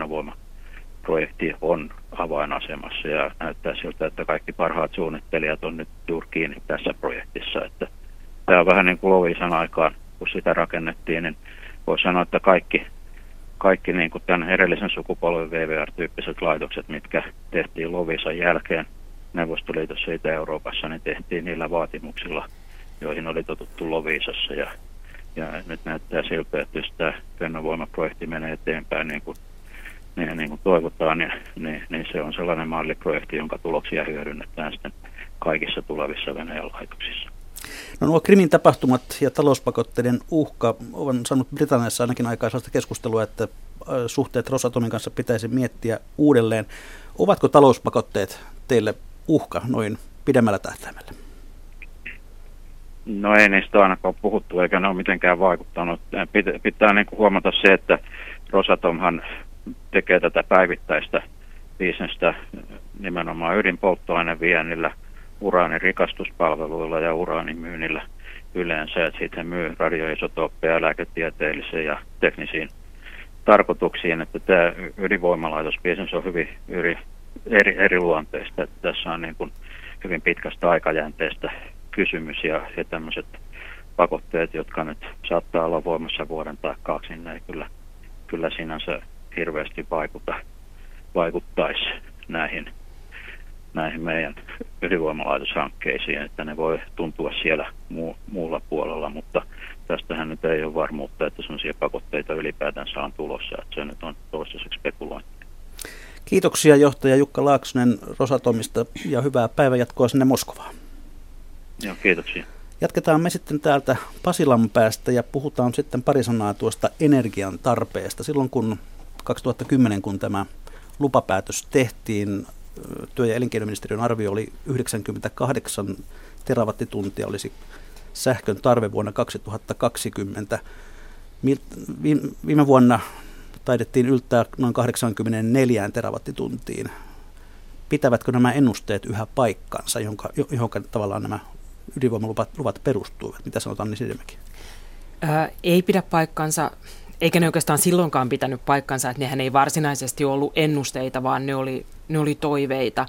Fennovoima-projekti on avainasemassa ja näyttää siltä, että kaikki parhaat suunnittelijat on nyt juuri kiinni tässä projektissa. Että tämä on vähän niin kuin Loviisan aikaan, kun sitä rakennettiin, niin voi sanoa, että kaikki, kaikki niin kuin tämän edellisen sukupolven V V R-tyyppiset laitokset, mitkä tehtiin Loviisan jälkeen Neuvostoliitossa Itä-Euroopassa, niin tehtiin niillä vaatimuksilla, joihin oli totuttu Loviisassa. Ja, ja nyt näyttää siltä, että jos tämä Fennovoima-projekti menee eteenpäin niin kuin, niin, niin kuin toivotaan, niin, niin, niin se on sellainen malliprojekti, jonka tuloksia hyödynnetään sitten kaikissa tulevissa Venäjän laitoksissa. No nuo Krimin tapahtumat ja talouspakotteiden uhka on saanut Britanniassa ainakin aikaa sellaista keskustelua, että suhteet Rosatomin kanssa pitäisi miettiä uudelleen. Ovatko talouspakotteet teille uhka noin pidemmällä tähtäimellä? No ei niistä ainakaan puhuttu, eikä ne ole mitenkään vaikuttanut. Pitää, pitää niin kuin huomata se, että Rosatomhan tekee tätä päivittäistä bisnestä nimenomaan ydinpolttoaineviennillä, uraanin rikastuspalveluilla ja uraanin myynnillä yleensä. Että siitä myy radioisotooppeja lääketieteellisiin ja teknisiin tarkoituksiin, että tämä ydinvoimalaitosbisnes on hyvin eri, eri, eri luonteista. Että tässä on niin kuin hyvin pitkästä aikajänteestä kysymys ja, ja tämmöiset pakotteet, jotka nyt saattaa olla voimassa vuoden tai kaksi, niin ne ei kyllä, kyllä sinänsä hirveästi vaikuta, vaikuttaisi näihin, näihin meidän ydinvoimalaitoshankkeisiin, että ne voi tuntua siellä muu, muulla puolella, mutta tästähän nyt ei ole varmuutta, että sellaisia pakotteita ylipäätänsä on tulossa, että se nyt on toistaiseksi spekulointia. Kiitoksia johtaja Jukka Laaksonen Rosatomista ja hyvää päivänjatkoa sinne Moskovaan. Joo, kiitoksia. Jatketaan me sitten täältä Pasilan päästä ja puhutaan sitten pari sanaa tuosta energian tarpeesta. Silloin kun kaksituhattakymmenen, kun tämä lupapäätös tehtiin, työ- ja elinkeinoministeriön arvio oli yhdeksänkymmentäkahdeksan terawattituntia olisi sähkön tarve vuonna kaksituhattakaksikymmentä. Viime vuonna taidettiin yltää noin kahdeksankymmentäneljä terawattituntiin. Pitävätkö nämä ennusteet yhä paikkansa, jonka, johon tavallaan nämä ydinvoimaluvat luvat perustuivat? Mitä sanotaan, niin Sidemäki? Ää, ei pidä paikkansa. eikä ne oikeastaan silloinkaan pitänyt paikkansa, että nehän ei varsinaisesti ollut ennusteita, vaan ne oli, ne oli toiveita.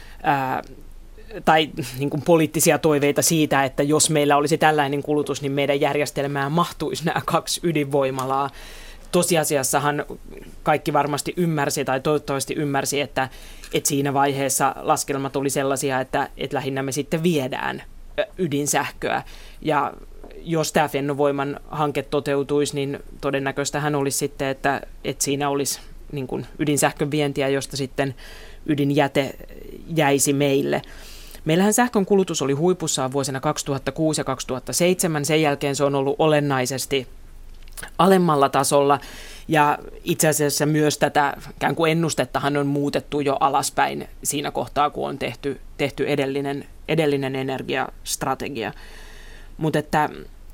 Ää, tai niin kuin poliittisia toiveita siitä, että jos meillä olisi tällainen kulutus, niin meidän järjestelmään mahtuisi nämä kaksi ydinvoimalaa. Tosiasiassahan kaikki varmasti ymmärsi tai toivottavasti ymmärsi, että, että siinä vaiheessa laskelmat oli sellaisia, että, että lähinnä me sitten viedään ydinsähköä. Ja jos tämä Fennovoiman hanke toteutuisi, niin todennäköistähän olisi sitten, että, että siinä olisi niin kuin ydinsähkön vientiä, josta sitten ydinjäte jäisi meille. Meillähän sähkön kulutus oli huipussaan vuosina kaksituhattakuusi ja kaksituhattaseitsemän. Sen jälkeen se on ollut olennaisesti alemmalla tasolla. Ja itse asiassa myös tätä ikään kuin ennustettahan on muutettu jo alaspäin siinä kohtaa, kun on tehty, tehty edellinen, edellinen energiastrategia. Mutta että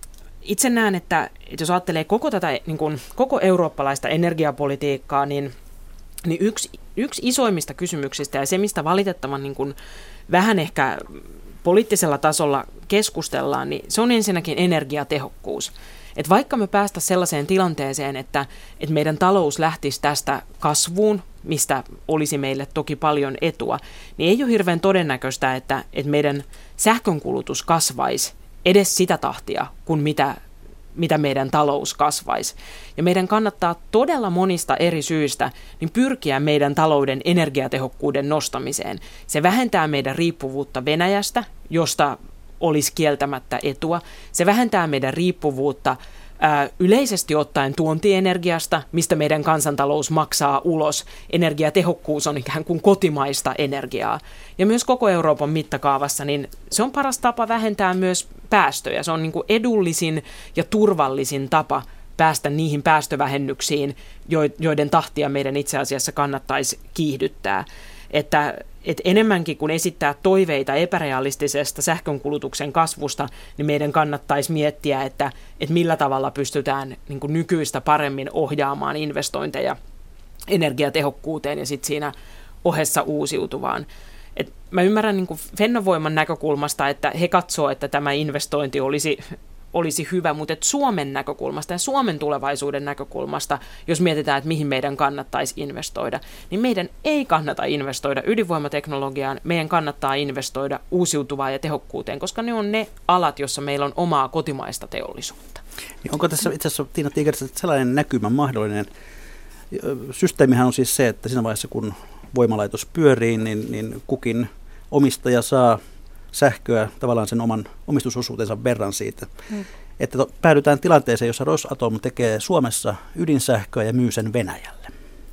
itse näen, että, että jos ajattelee koko tätä niin kuin, koko eurooppalaista energiapolitiikkaa, niin, niin yksi, yksi isoimmista kysymyksistä ja se, mistä valitettavan niin kuin, vähän ehkä poliittisella tasolla keskustellaan, niin se on ensinnäkin energiatehokkuus. Et vaikka me päästä sellaiseen tilanteeseen, että, että meidän talous lähtisi tästä kasvuun, mistä olisi meille toki paljon etua, niin ei ole hirveän todennäköistä, että, että meidän sähkönkulutus kasvaisi edes sitä tahtia, kuin mitä, mitä meidän talous kasvaisi. Ja meidän kannattaa todella monista eri syistä niin pyrkiä meidän talouden energiatehokkuuden nostamiseen. Se vähentää meidän riippuvuutta Venäjästä, josta olisi kieltämättä etua. Se vähentää meidän riippuvuutta ää, yleisesti ottaen tuontienergiasta, mistä meidän kansantalous maksaa ulos. Energiatehokkuus on ikään kuin kotimaista energiaa. Ja myös koko Euroopan mittakaavassa, niin se on paras tapa vähentää myös päästöjä. Se on niin kuin edullisin ja turvallisin tapa päästä niihin päästövähennyksiin, joiden tahtia meidän itse asiassa kannattaisi kiihdyttää. Että, että enemmänkin kuin esittää toiveita epärealistisesta sähkönkulutuksen kasvusta, niin meidän kannattaisi miettiä, että, että millä tavalla pystytään niin kuin nykyistä paremmin ohjaamaan investointeja energiatehokkuuteen ja sitten siinä ohessa uusiutuvaan. Et mä ymmärrän niin kuin Fennovoiman näkökulmasta, että he katsoo, että tämä investointi olisi olisi hyvä, mutta että Suomen näkökulmasta ja Suomen tulevaisuuden näkökulmasta, jos mietitään, että mihin meidän kannattaisi investoida, niin meidän ei kannata investoida ydinvoimateknologiaan, meidän kannattaa investoida uusiutuvaan ja tehokkuuteen, koska ne on ne alat, joissa meillä on omaa kotimaista teollisuutta. Niin onko tässä itse asiassa, Tiina Tigerts, sellainen näkymä mahdollinen? Systeemihän on siis se, että siinä vaiheessa, kun voimalaitos pyörii, niin, niin kukin omistaja saa sähköä tavallaan sen oman omistusosuutensa verran siitä. Hmm. Että to, päädytään tilanteeseen, jossa Rosatom tekee Suomessa ydinsähköä ja myy sen Venäjälle.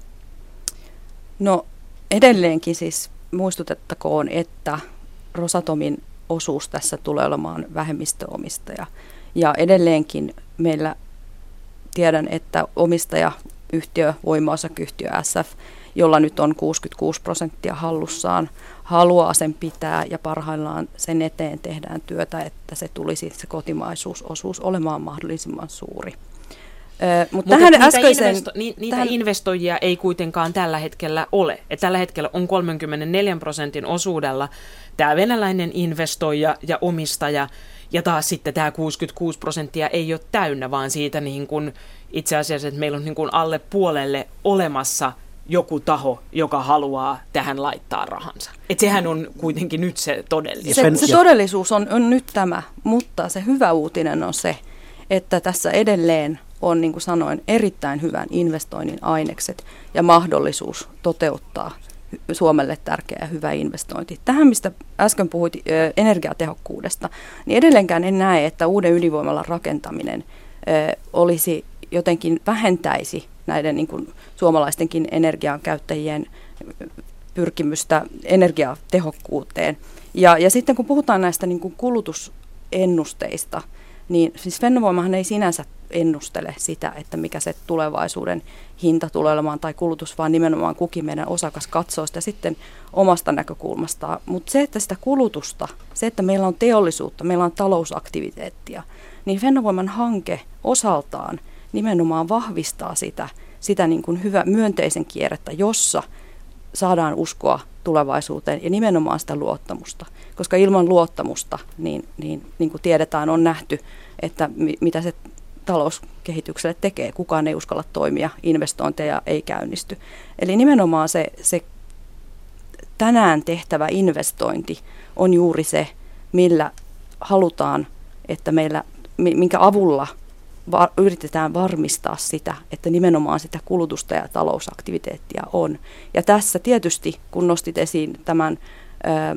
No edelleenkin siis muistutettakoon, että Rosatomin osuus tässä tulee olemaan vähemmistöomistaja. Ja edelleenkin meillä tiedän, että omistajayhtiö, voimaosakeyhtiö S F, jolla nyt on kuusikymmentäkuusi prosenttia hallussaan, haluaa sen pitää ja parhaillaan sen eteen tehdään työtä, että se tulisi se kotimaisuusosuus olemaan mahdollisimman suuri. Ö, mutta Mut tähän niitä, äskeiseen, investo- ni, niitä tähän... investoijia ei kuitenkaan tällä hetkellä ole. Et tällä hetkellä on kolmekymmentäneljä prosentin osuudella tämä venäläinen investoija ja omistaja, ja taas sitten tämä kuusikymmentäkuusi prosenttia ei ole täynnä, vaan siitä niin kun itse asiassa, että meillä on niin kun alle puolelle olemassa joku taho, joka haluaa tähän laittaa rahansa. Et sehän on kuitenkin nyt se todellisuus. Se, se todellisuus on, on nyt tämä, mutta se hyvä uutinen on se, että tässä edelleen on, niin kuin sanoin, erittäin hyvän investoinnin ainekset ja mahdollisuus toteuttaa Suomelle tärkeä ja hyvä investointi. Tähän, mistä äsken puhuit energiatehokkuudesta, niin edelleenkään en näe, että uuden ydinvoimalan rakentaminen olisi jotenkin vähentäisi näiden niin kuin suomalaistenkin energiankäyttäjien pyrkimystä energiatehokkuuteen. Ja, ja sitten kun puhutaan näistä niin kuin kulutusennusteista, niin siis Fennovoimahan ei sinänsä ennustele sitä, että mikä se tulevaisuuden hinta tulee olemaan tai kulutus, vaan nimenomaan kukin meidän osakas katsoo sitä sitten omasta näkökulmastaan. Mutta se, että sitä kulutusta, se, että meillä on teollisuutta, meillä on talousaktiviteettia, niin Fennovoiman hanke osaltaan nimenomaan vahvistaa sitä, sitä niin kuin hyvä myönteisen kierrettä, jossa saadaan uskoa tulevaisuuteen ja nimenomaan sitä luottamusta. Koska ilman luottamusta, niin, niin, niin kuin tiedetään, on nähty, että mi, mitä se talouskehitykselle tekee. Kukaan ei uskalla toimia, investointeja ei käynnisty. Eli nimenomaan se, se tänään tehtävä investointi on juuri se, millä halutaan, että meillä, minkä avulla va- yritetään varmistaa sitä, että nimenomaan sitä kulutusta ja talousaktiviteettia on. Ja tässä tietysti, kun nostit esiin tämän ö,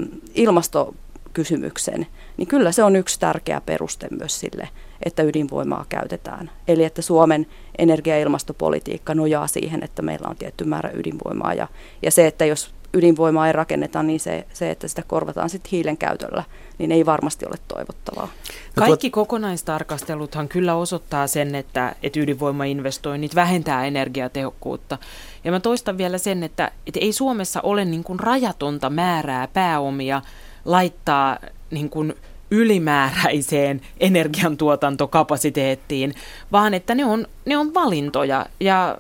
ilmastokysymyksen, niin kyllä se on yksi tärkeä peruste myös sille, että ydinvoimaa käytetään. Eli että Suomen energia- ja ilmastopolitiikka nojaa siihen, että meillä on tietty määrä ydinvoimaa. Ja, ja se, että jos ydinvoimaa ei rakenneta, niin se, se että sitä korvataan sitten hiilen käytöllä, niin ei varmasti ole toivottavaa. Kaikki kokonaistarkasteluthan kyllä osoittaa sen, että, että ydinvoimainvestoinnit vähentää energiatehokkuutta. Ja mä toistan vielä sen, että, että ei Suomessa ole niin kuin rajatonta määrää pääomia laittaa niin kuin ylimääräiseen energiantuotantokapasiteettiin, vaan että ne on, ne on valintoja. Ja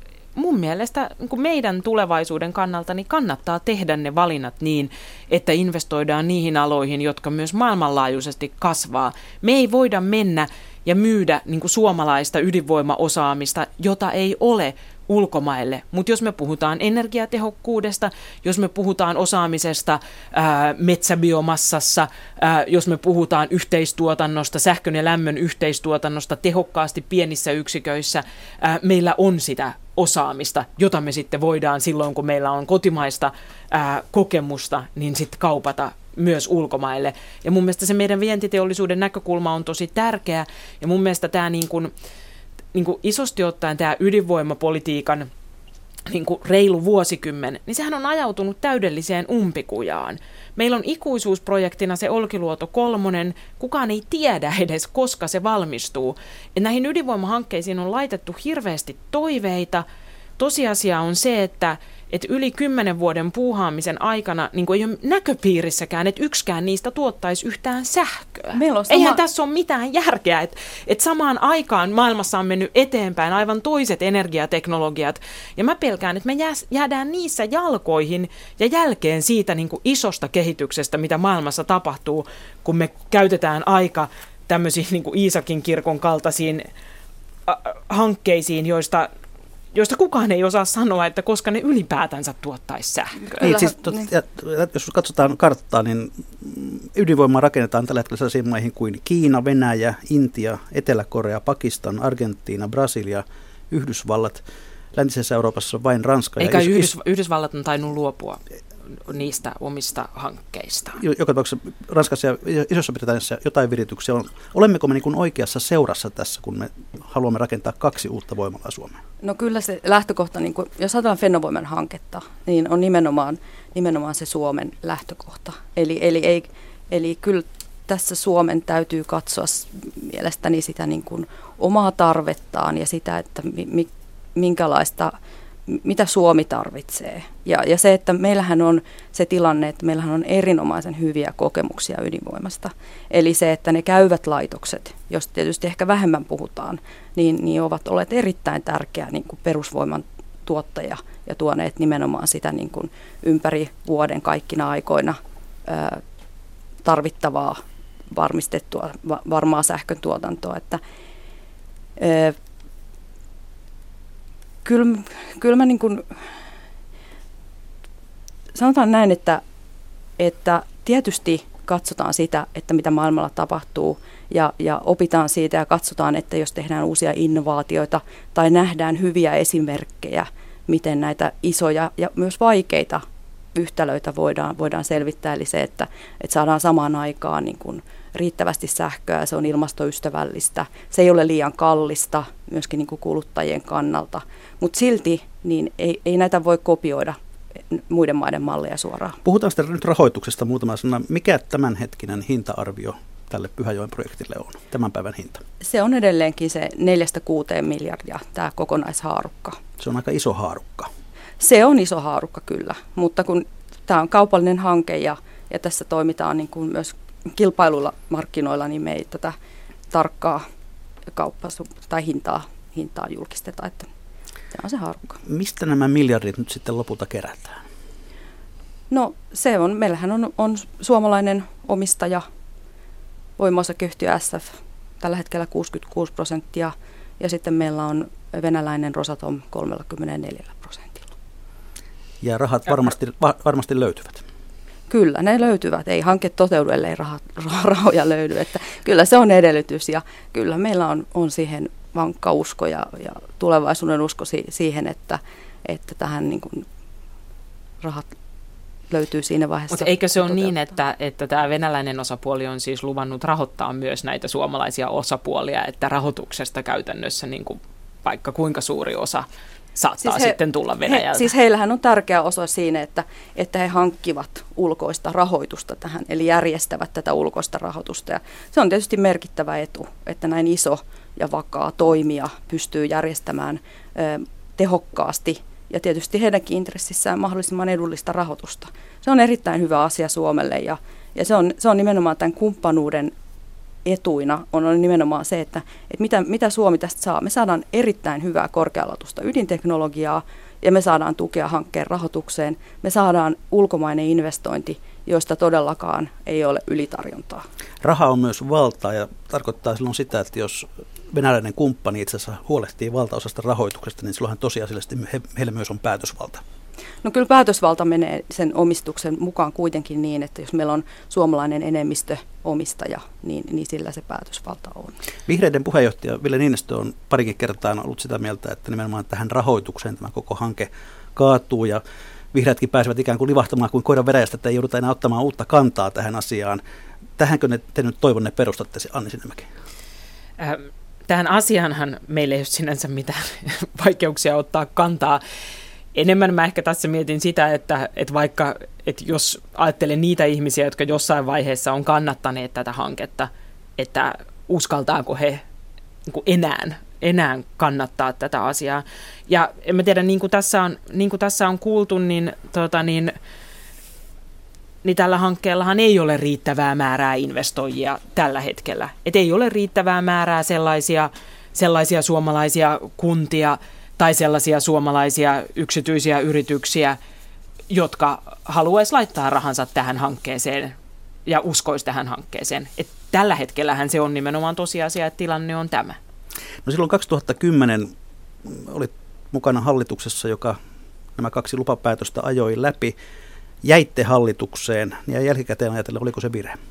mun mielestä niin meidän tulevaisuuden kannalta niin kannattaa tehdä ne valinnat niin, että investoidaan niihin aloihin, jotka myös maailmanlaajuisesti kasvaa. Me ei voida mennä ja myydä niin kuin suomalaista ydinvoimaosaamista, jota ei ole ulkomaille. Mutta jos me puhutaan energiatehokkuudesta, jos me puhutaan osaamisesta ää, metsäbiomassassa, ää, jos me puhutaan yhteistuotannosta, sähkön ja lämmön yhteistuotannosta tehokkaasti pienissä yksiköissä, ää, meillä on sitä osaamista, jota me sitten voidaan silloin, kun meillä on kotimaista ää, kokemusta, niin sitten kaupata myös ulkomaille. Ja mun mielestä se meidän vientiteollisuuden näkökulma on tosi tärkeä, ja mun mielestä tämä niin kuin niin kuin isosti ottaen tämä ydinvoimapolitiikan niin kuin reilu vuosikymmen, niin sehän on ajautunut täydelliseen umpikujaan. Meillä on ikuisuusprojektina se Olkiluoto kolmonen, kukaan ei tiedä edes, koska se valmistuu. Et näihin ydinvoimahankkeisiin on laitettu hirveästi toiveita. Tosiasia on se, että että yli kymmenen vuoden puuhaamisen aikana niin ei ole näköpiirissäkään, että yksikään niistä tuottaisi yhtään sähköä. Sama... Eihän tässä ole mitään järkeä, että, että samaan aikaan maailmassa on mennyt eteenpäin aivan toiset energiateknologiat. Ja mä pelkään, että me jäädään niissä jalkoihin ja jälkeen siitä niin kuin isosta kehityksestä, mitä maailmassa tapahtuu, kun me käytetään aika tämmöisiin niin kuin Iisakin kirkon kaltaisiin äh, hankkeisiin, joista joista kukaan ei osaa sanoa, että koska ne ylipäätänsä tuottaisi sähköä. Niin, siis, tot, ja, jos katsotaan karttaa, niin ydinvoimaa rakennetaan tällä hetkellä sellaisiin maihin kuin Kiina, Venäjä, Intia, Etelä-Korea, Pakistan, Argentiina, Brasilia, Yhdysvallat. Läntisessä Euroopassa on vain Ranska. Eikä ja Yhdys, Yhdysvallat on tainnut luopua niistä omista hankkeista. Joka tapauksessa Ranskassa ja Isossa Britanniassa jotain virityksiä on. Olemmeko me niin kuin oikeassa seurassa tässä, kun me haluamme rakentaa kaksi uutta voimalaa Suomeen? No kyllä se lähtökohta, niin kuin, jos ajatellaan Fennovoiman hanketta, niin on nimenomaan, nimenomaan se Suomen lähtökohta. Eli, eli, ei, eli kyllä tässä Suomen täytyy katsoa mielestäni sitä niin kuin omaa tarvettaan ja sitä, että mi, minkälaista, mitä Suomi tarvitsee. Ja, ja se, että meillähän on se tilanne, että meillähän on erinomaisen hyviä kokemuksia ydinvoimasta. Eli se, että ne käyvät laitokset, jos tietysti ehkä vähemmän puhutaan, niin, niin ovat olleet erittäin tärkeä niin kuin perusvoiman tuottaja ja tuoneet nimenomaan sitä niin kuin ympäri vuoden kaikkina aikoina ää, tarvittavaa varmistettua va, varmaa sähkön tuotantoa. Että, ää, Kyllä, kyllä mä niin kuin, sanotaan näin, että, että tietysti katsotaan sitä, että mitä maailmalla tapahtuu ja, ja opitaan siitä ja katsotaan, että jos tehdään uusia innovaatioita tai nähdään hyviä esimerkkejä, miten näitä isoja ja myös vaikeita yhtälöitä voidaan, voidaan selvittää. Eli se, että, että saadaan samaan aikaan niin kuin riittävästi sähköä, se on ilmastoystävällistä, se ei ole liian kallista myöskin niin kuin kuluttajien kannalta, mutta silti niin ei, ei näitä voi kopioida muiden maiden malleja suoraan. Puhutaan sitten nyt rahoituksesta muutama sana. Mikä tämänhetkinen hinta-arvio tälle Pyhäjoen projektille on, tämän päivän hinta? Se on edelleenkin se neljästä kuuteen miljardia, tämä kokonaishaarukka. Se on aika iso haarukka. Se on iso haarukka kyllä, mutta kun tämä on kaupallinen hanke ja, ja tässä toimitaan niin kuin myös kilpailuilla markkinoilla, niin me ei tätä tarkkaa kauppaa tai hintaa, hintaa julkisteta, että tämä on se haarukka. Mistä nämä miljardit nyt sitten lopulta kerätään? No se on, meillähän on, on suomalainen omistaja, voimaosakeyhtiö S F tällä hetkellä kuusikymmentäkuusi prosenttia ja sitten meillä on venäläinen Rosatom kolmekymmentäneljä prosentilla. Ja rahat varmasti, va, varmasti löytyvät. Kyllä, ne löytyvät. Ei hanke toteudu, ellei rahat, rahoja löydy. Että kyllä se on edellytys ja kyllä meillä on, on siihen vankka usko ja, ja tulevaisuuden usko si, siihen, että, että tähän niin kuin rahat löytyy siinä vaiheessa. Mutta eikö se ole niin, että, että tämä venäläinen osapuoli on siis luvannut rahoittaa myös näitä suomalaisia osapuolia, että rahoituksesta käytännössä niin kuin vaikka kuinka suuri osa saattaa siis he, sitten tulla Venäjältä? He, siis heillähän on tärkeä osa siinä, että, että he hankkivat ulkoista rahoitusta tähän, eli järjestävät tätä ulkoista rahoitusta. Ja se on tietysti merkittävä etu, että näin iso ja vakaa toimija pystyy järjestämään ö, tehokkaasti ja tietysti heidänkin intressissään mahdollisimman edullista rahoitusta. Se on erittäin hyvä asia Suomelle ja, ja se, on, se on nimenomaan tämän kumppanuuden etuina on nimenomaan se, että, että mitä, mitä Suomi tästä saa. Me saadaan erittäin hyvää korkealaatuista ydinteknologiaa ja me saadaan tukea hankkeen rahoitukseen. Me saadaan ulkomainen investointi, joista todellakaan ei ole ylitarjontaa. Raha on myös valtaa ja tarkoittaa silloin sitä, että jos venäläinen kumppani itse asiassa huolehtii valtaosasta rahoituksesta, niin silloinhan tosiasiallisesti he, heillä myös on päätösvalta. No kyllä päätösvalta menee sen omistuksen mukaan kuitenkin niin, että jos meillä on suomalainen enemmistö omistaja, niin, niin sillä se päätösvalta on. Vihreiden puheenjohtaja Ville Niinistö on parikin kertaa ollut sitä mieltä, että nimenomaan tähän rahoitukseen tämä koko hanke kaatuu ja vihreätkin pääsevät ikään kuin livahtamaan kuin koiran veräjästä, että ei jouduta enää ottamaan uutta kantaa tähän asiaan. Tähänkö ne, te nyt toivonne perustatte, Anni Sinnemäki? Äh, tähän asiaanhan meillä ei ole sinänsä mitään vaikeuksia ottaa kantaa. Enemmän mä ehkä tässä mietin sitä, että, että vaikka että jos ajattelen niitä ihmisiä, jotka jossain vaiheessa on kannattaneet tätä hanketta, että uskaltaako he niin kuin enää, enää kannattaa tätä asiaa. Ja en mä tiedä, niin kuin tässä on, niin kuin tässä on kuultu, niin, tota, niin, niin tällä hankkeellahan ei ole riittävää määrää investoijia tällä hetkellä. Et ei ole riittävää määrää sellaisia, sellaisia suomalaisia kuntia, tai sellaisia suomalaisia yksityisiä yrityksiä, jotka haluaisi laittaa rahansa tähän hankkeeseen ja uskoisi tähän hankkeeseen. Et tällä hetkellähän se on nimenomaan tosiasia, että tilanne on tämä. No silloin kaksituhattakymmenen olit mukana hallituksessa, joka nämä kaksi lupapäätöstä ajoi läpi. Jäitte hallitukseen ja jälkikäteen ajatellen, oliko se virhe?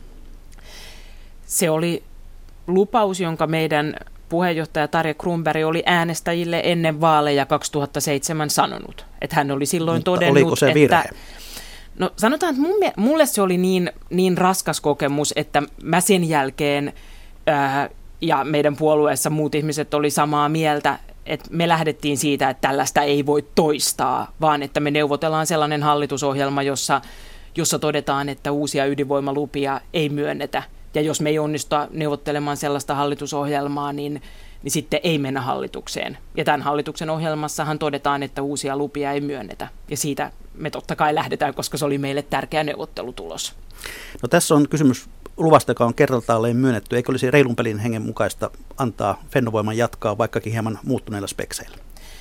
Se oli lupaus, jonka meidän puheenjohtaja Tarja Kruunberg oli äänestäjille ennen vaaleja kaksituhattaseitsemän sanonut. Että hän oli silloin Mutta todennut, oliko se virhe? Että no sanotaan, että mulle, mulle se oli niin, niin raskas kokemus, että mä sen jälkeen ää, ja meidän puolueessa muut ihmiset oli samaa mieltä, että me lähdettiin siitä, että tällaista ei voi toistaa, vaan että me neuvotellaan sellainen hallitusohjelma, jossa, jossa todetaan, että uusia ydinvoimalupia ei myönnetä. Ja jos me ei onnistuta neuvottelemaan sellaista hallitusohjelmaa, niin, niin sitten ei mennä hallitukseen. Ja tämän hallituksen ohjelmassahan todetaan, että uusia lupia ei myönnetä. Ja siitä me totta kai lähdetään, koska se oli meille tärkeä neuvottelutulos. No tässä on kysymys luvasta, joka on kerraltaan myönnetty. Eikö olisi reilun pelin hengen mukaista antaa Fennovoiman jatkaa vaikkakin hieman muuttuneilla spekseillä?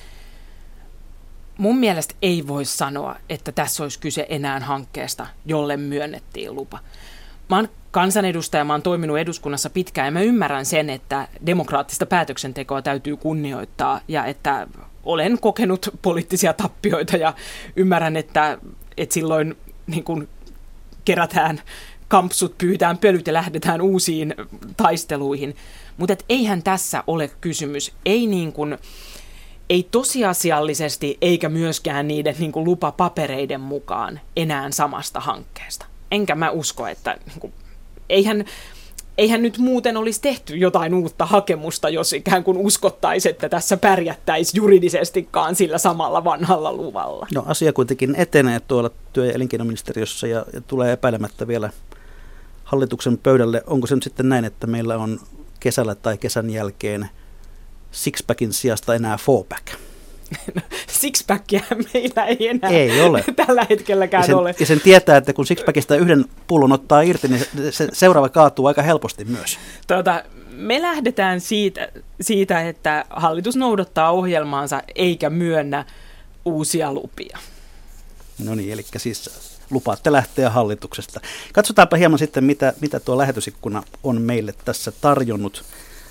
Mun mielestä ei voi sanoa, että tässä olisi kyse enää hankkeesta, jolle myönnettiin lupa. Mä oon kansanedustaja, mä oon toiminut eduskunnassa pitkään ja mä ymmärrän sen, että demokraattista päätöksentekoa täytyy kunnioittaa ja että olen kokenut poliittisia tappioita ja ymmärrän, että, että silloin niin kun kerätään kampsut, pyytään pölyt ja lähdetään uusiin taisteluihin. Mutta eihän tässä ole kysymys, ei, niin kun, ei tosiasiallisesti eikä myöskään niiden niin kun lupapapereiden mukaan enää samasta hankkeesta. Enkä mä usko, että niin kuin, eihän, eihän nyt muuten olisi tehty jotain uutta hakemusta, jos ikään kuin uskottaisiin, että tässä pärjättäisiin juridisestikaan sillä samalla vanhalla luvalla. No asia kuitenkin etenee tuolla työ- ja elinkeinoministeriössä ja, ja tulee epäilemättä vielä hallituksen pöydälle. Onko se nyt sitten näin, että meillä on kesällä tai kesän jälkeen sixpackin sijasta enää fourpack? Sixpackia meillä ei enää ei ole. Tällä hetkelläkään ja sen, ole. Ja sen tietää, että kun sixpackista yhden pullon ottaa irti, niin se seuraava kaatuu aika helposti myös. Tuota, me lähdetään siitä, siitä, että hallitus noudattaa ohjelmaansa eikä myönnä uusia lupia. No niin, eli siis lupaatte lähteä hallituksesta. Katsotaanpa hieman sitten, mitä, mitä tuo lähetysikkuna on meille tässä tarjonnut.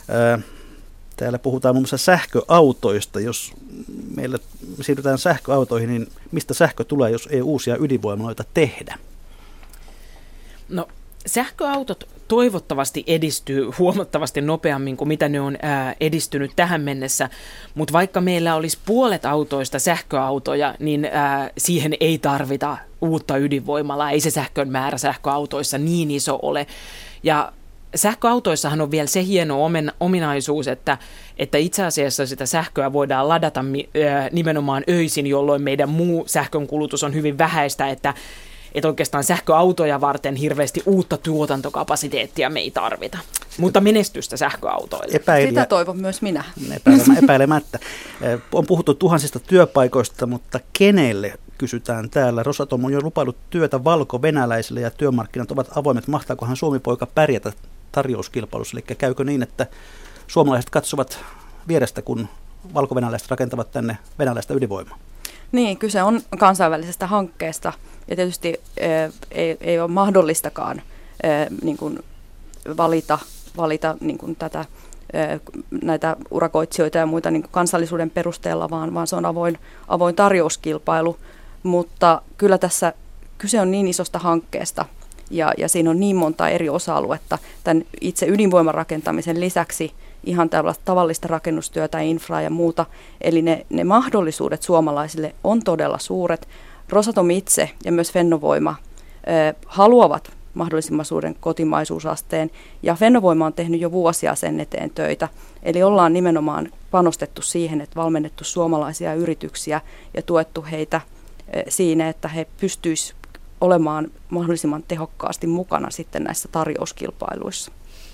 Täällä puhutaan muun muassa sähköautoista. Jos meillä siirrytään sähköautoihin, niin mistä sähkö tulee, jos ei uusia ydinvoimaloita tehdä? No, sähköautot toivottavasti edistyy huomattavasti nopeammin kuin mitä ne on ää, edistynyt tähän mennessä, mutta vaikka meillä olisi puolet autoista sähköautoja, niin ää, siihen ei tarvita uutta ydinvoimalaa, ei se sähkön määrä sähköautoissa niin iso ole. Ja sähköautoissahan on vielä se hieno omen, ominaisuus, että, että itse asiassa sitä sähköä voidaan ladata mi, ää, nimenomaan öisin, jolloin meidän muu sähkönkulutus on hyvin vähäistä, että että oikeastaan sähköautoja varten hirveästi uutta tuotantokapasiteettia me ei tarvita. Mutta menestystä sähköautoille. Epäilijä, Sitä toivon myös minä. Epäilemättä. On puhuttu tuhansista työpaikoista, mutta kenelle kysytään täällä? Rosatom on jo lupaillut työtä valko-venäläisille ja työmarkkinat ovat avoimet. Mahtaakohan Suomi-poika pärjätä tarjouskilpailussa? Eli käykö niin, että suomalaiset katsovat vierestä, kun valko-venäläiset rakentavat tänne venäläistä ydinvoimaa? Niin, kyse on kansainvälisestä hankkeesta ja tietysti ää, ei, ei ole mahdollistakaan ää, niin kuin valita, valita niin kuin tätä, ää, näitä urakoitsijoita ja muita niin kuin kansallisuuden perusteella, vaan, vaan se on avoin, avoin tarjouskilpailu, mutta kyllä tässä kyse on niin isosta hankkeesta ja, ja siinä on niin monta eri osa-aluetta tämän itse ydinvoiman rakentamisen lisäksi, ihan tällaista tavallista rakennustyötä, infraa ja muuta. Eli ne, ne mahdollisuudet suomalaisille on todella suuret. Rosatom itse ja myös Fennovoima ö, haluavat mahdollisimman suuren kotimaisuusasteen, ja Fennovoima on tehnyt jo vuosia sen eteen töitä. Eli ollaan nimenomaan panostettu siihen, että valmennettu suomalaisia yrityksiä ja tuettu heitä ö, siinä, että he pystyisivät olemaan mahdollisimman tehokkaasti mukana sitten näissä tarjouskilpailuissa.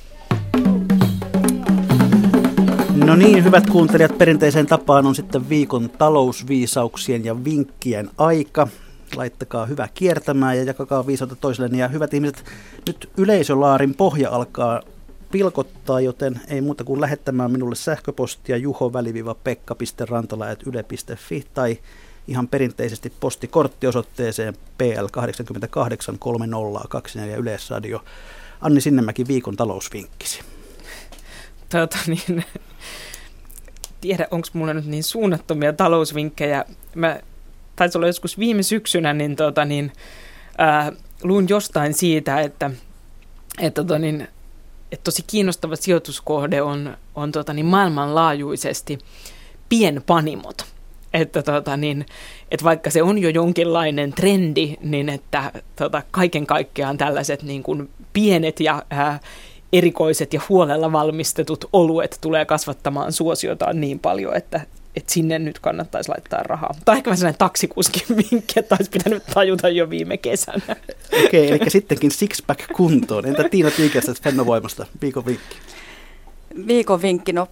No niin, hyvät kuuntelijat, perinteiseen tapaan on sitten viikon talousviisauksien ja vinkkien aika. Laittakaa hyvä kiertämään ja jakakaa viisautta toisillenne. Ja hyvät ihmiset, nyt yleisölaarin pohja alkaa pilkottaa, joten ei muuta kuin lähettämään minulle sähköpostia juho-pekka piste rantala ät yle piste fi tai ihan perinteisesti postikorttiosoitteeseen P L kahdeksankymmentäkahdeksan kolmekymmentä kaksikymmentäneljä Yleisradio. Anni Sinnemäki, viikon talousvinkkisi. Tota niin, tiedä, onko mulla nyt niin suunnattomia talousvinkkejä. Mä taisi olla joskus viime syksynä, niin, tota niin ää, luin jostain siitä, että, että, tota niin, että tosi kiinnostava sijoituskohde on, on tota niin, maailmanlaajuisesti pienpanimot. Että, tota niin, että vaikka se on jo jonkinlainen trendi, niin että tota, kaiken kaikkiaan tällaiset niin kuin pienet ja ää, erikoiset ja huolella valmistetut oluet tulee kasvattamaan suosiotaan niin paljon, että, että sinne nyt kannattaisi laittaa rahaa. Tämä on ehkä vähän sellainen taksikuskin vinkki, että olisi pitänyt tajuta jo viime kesänä. Okei, eli sittenkin six-pack kuntoon. Entä Tiina Tiikästä Fennovoimasta? Viikon vinkki. Viikon vinkki, no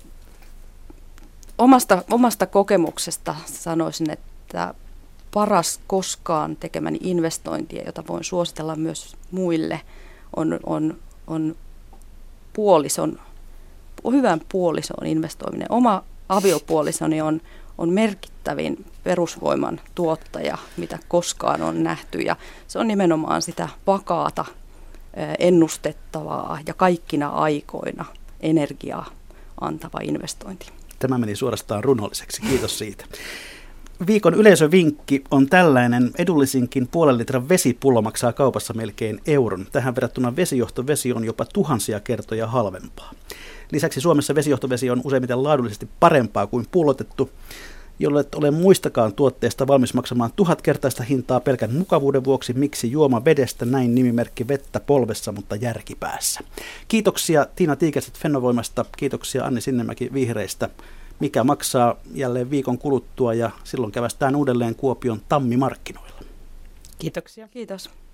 omasta, omasta kokemuksesta sanoisin, että paras koskaan tekemäni investointi, jota voin suositella myös muille, on, on, on puolison, hyvän puolison investoiminen. Oma aviopuolisoni on, on merkittävin perusvoiman tuottaja, mitä koskaan on nähty. Ja se on nimenomaan sitä vakaata, ennustettavaa ja kaikkina aikoina energiaa antava investointi. Tämä meni suorastaan runolliseksi. Kiitos siitä. Viikon yleisövinkki on tällainen. Edullisinkin puolen litran vesipullo maksaa kaupassa melkein euron. Tähän verrattuna vesijohtovesi on jopa tuhansia kertoja halvempaa. Lisäksi Suomessa vesijohtovesi on useimmiten laadullisesti parempaa kuin pullotettu, jolle et ole muistakaan tuotteesta valmis maksamaan tuhatkertaista hintaa pelkän mukavuuden vuoksi. Miksi juoma vedestä, näin nimimerkki vettä polvessa, mutta järkipäässä. Kiitoksia Tiina Tiikäset Fennovoimasta, kiitoksia Anni Sinnemäki Vihreistä. Mikä maksaa jälleen viikon kuluttua ja silloin kävästään uudelleen Kuopion tammimarkkinoilla. Kiitoksia. Kiitos.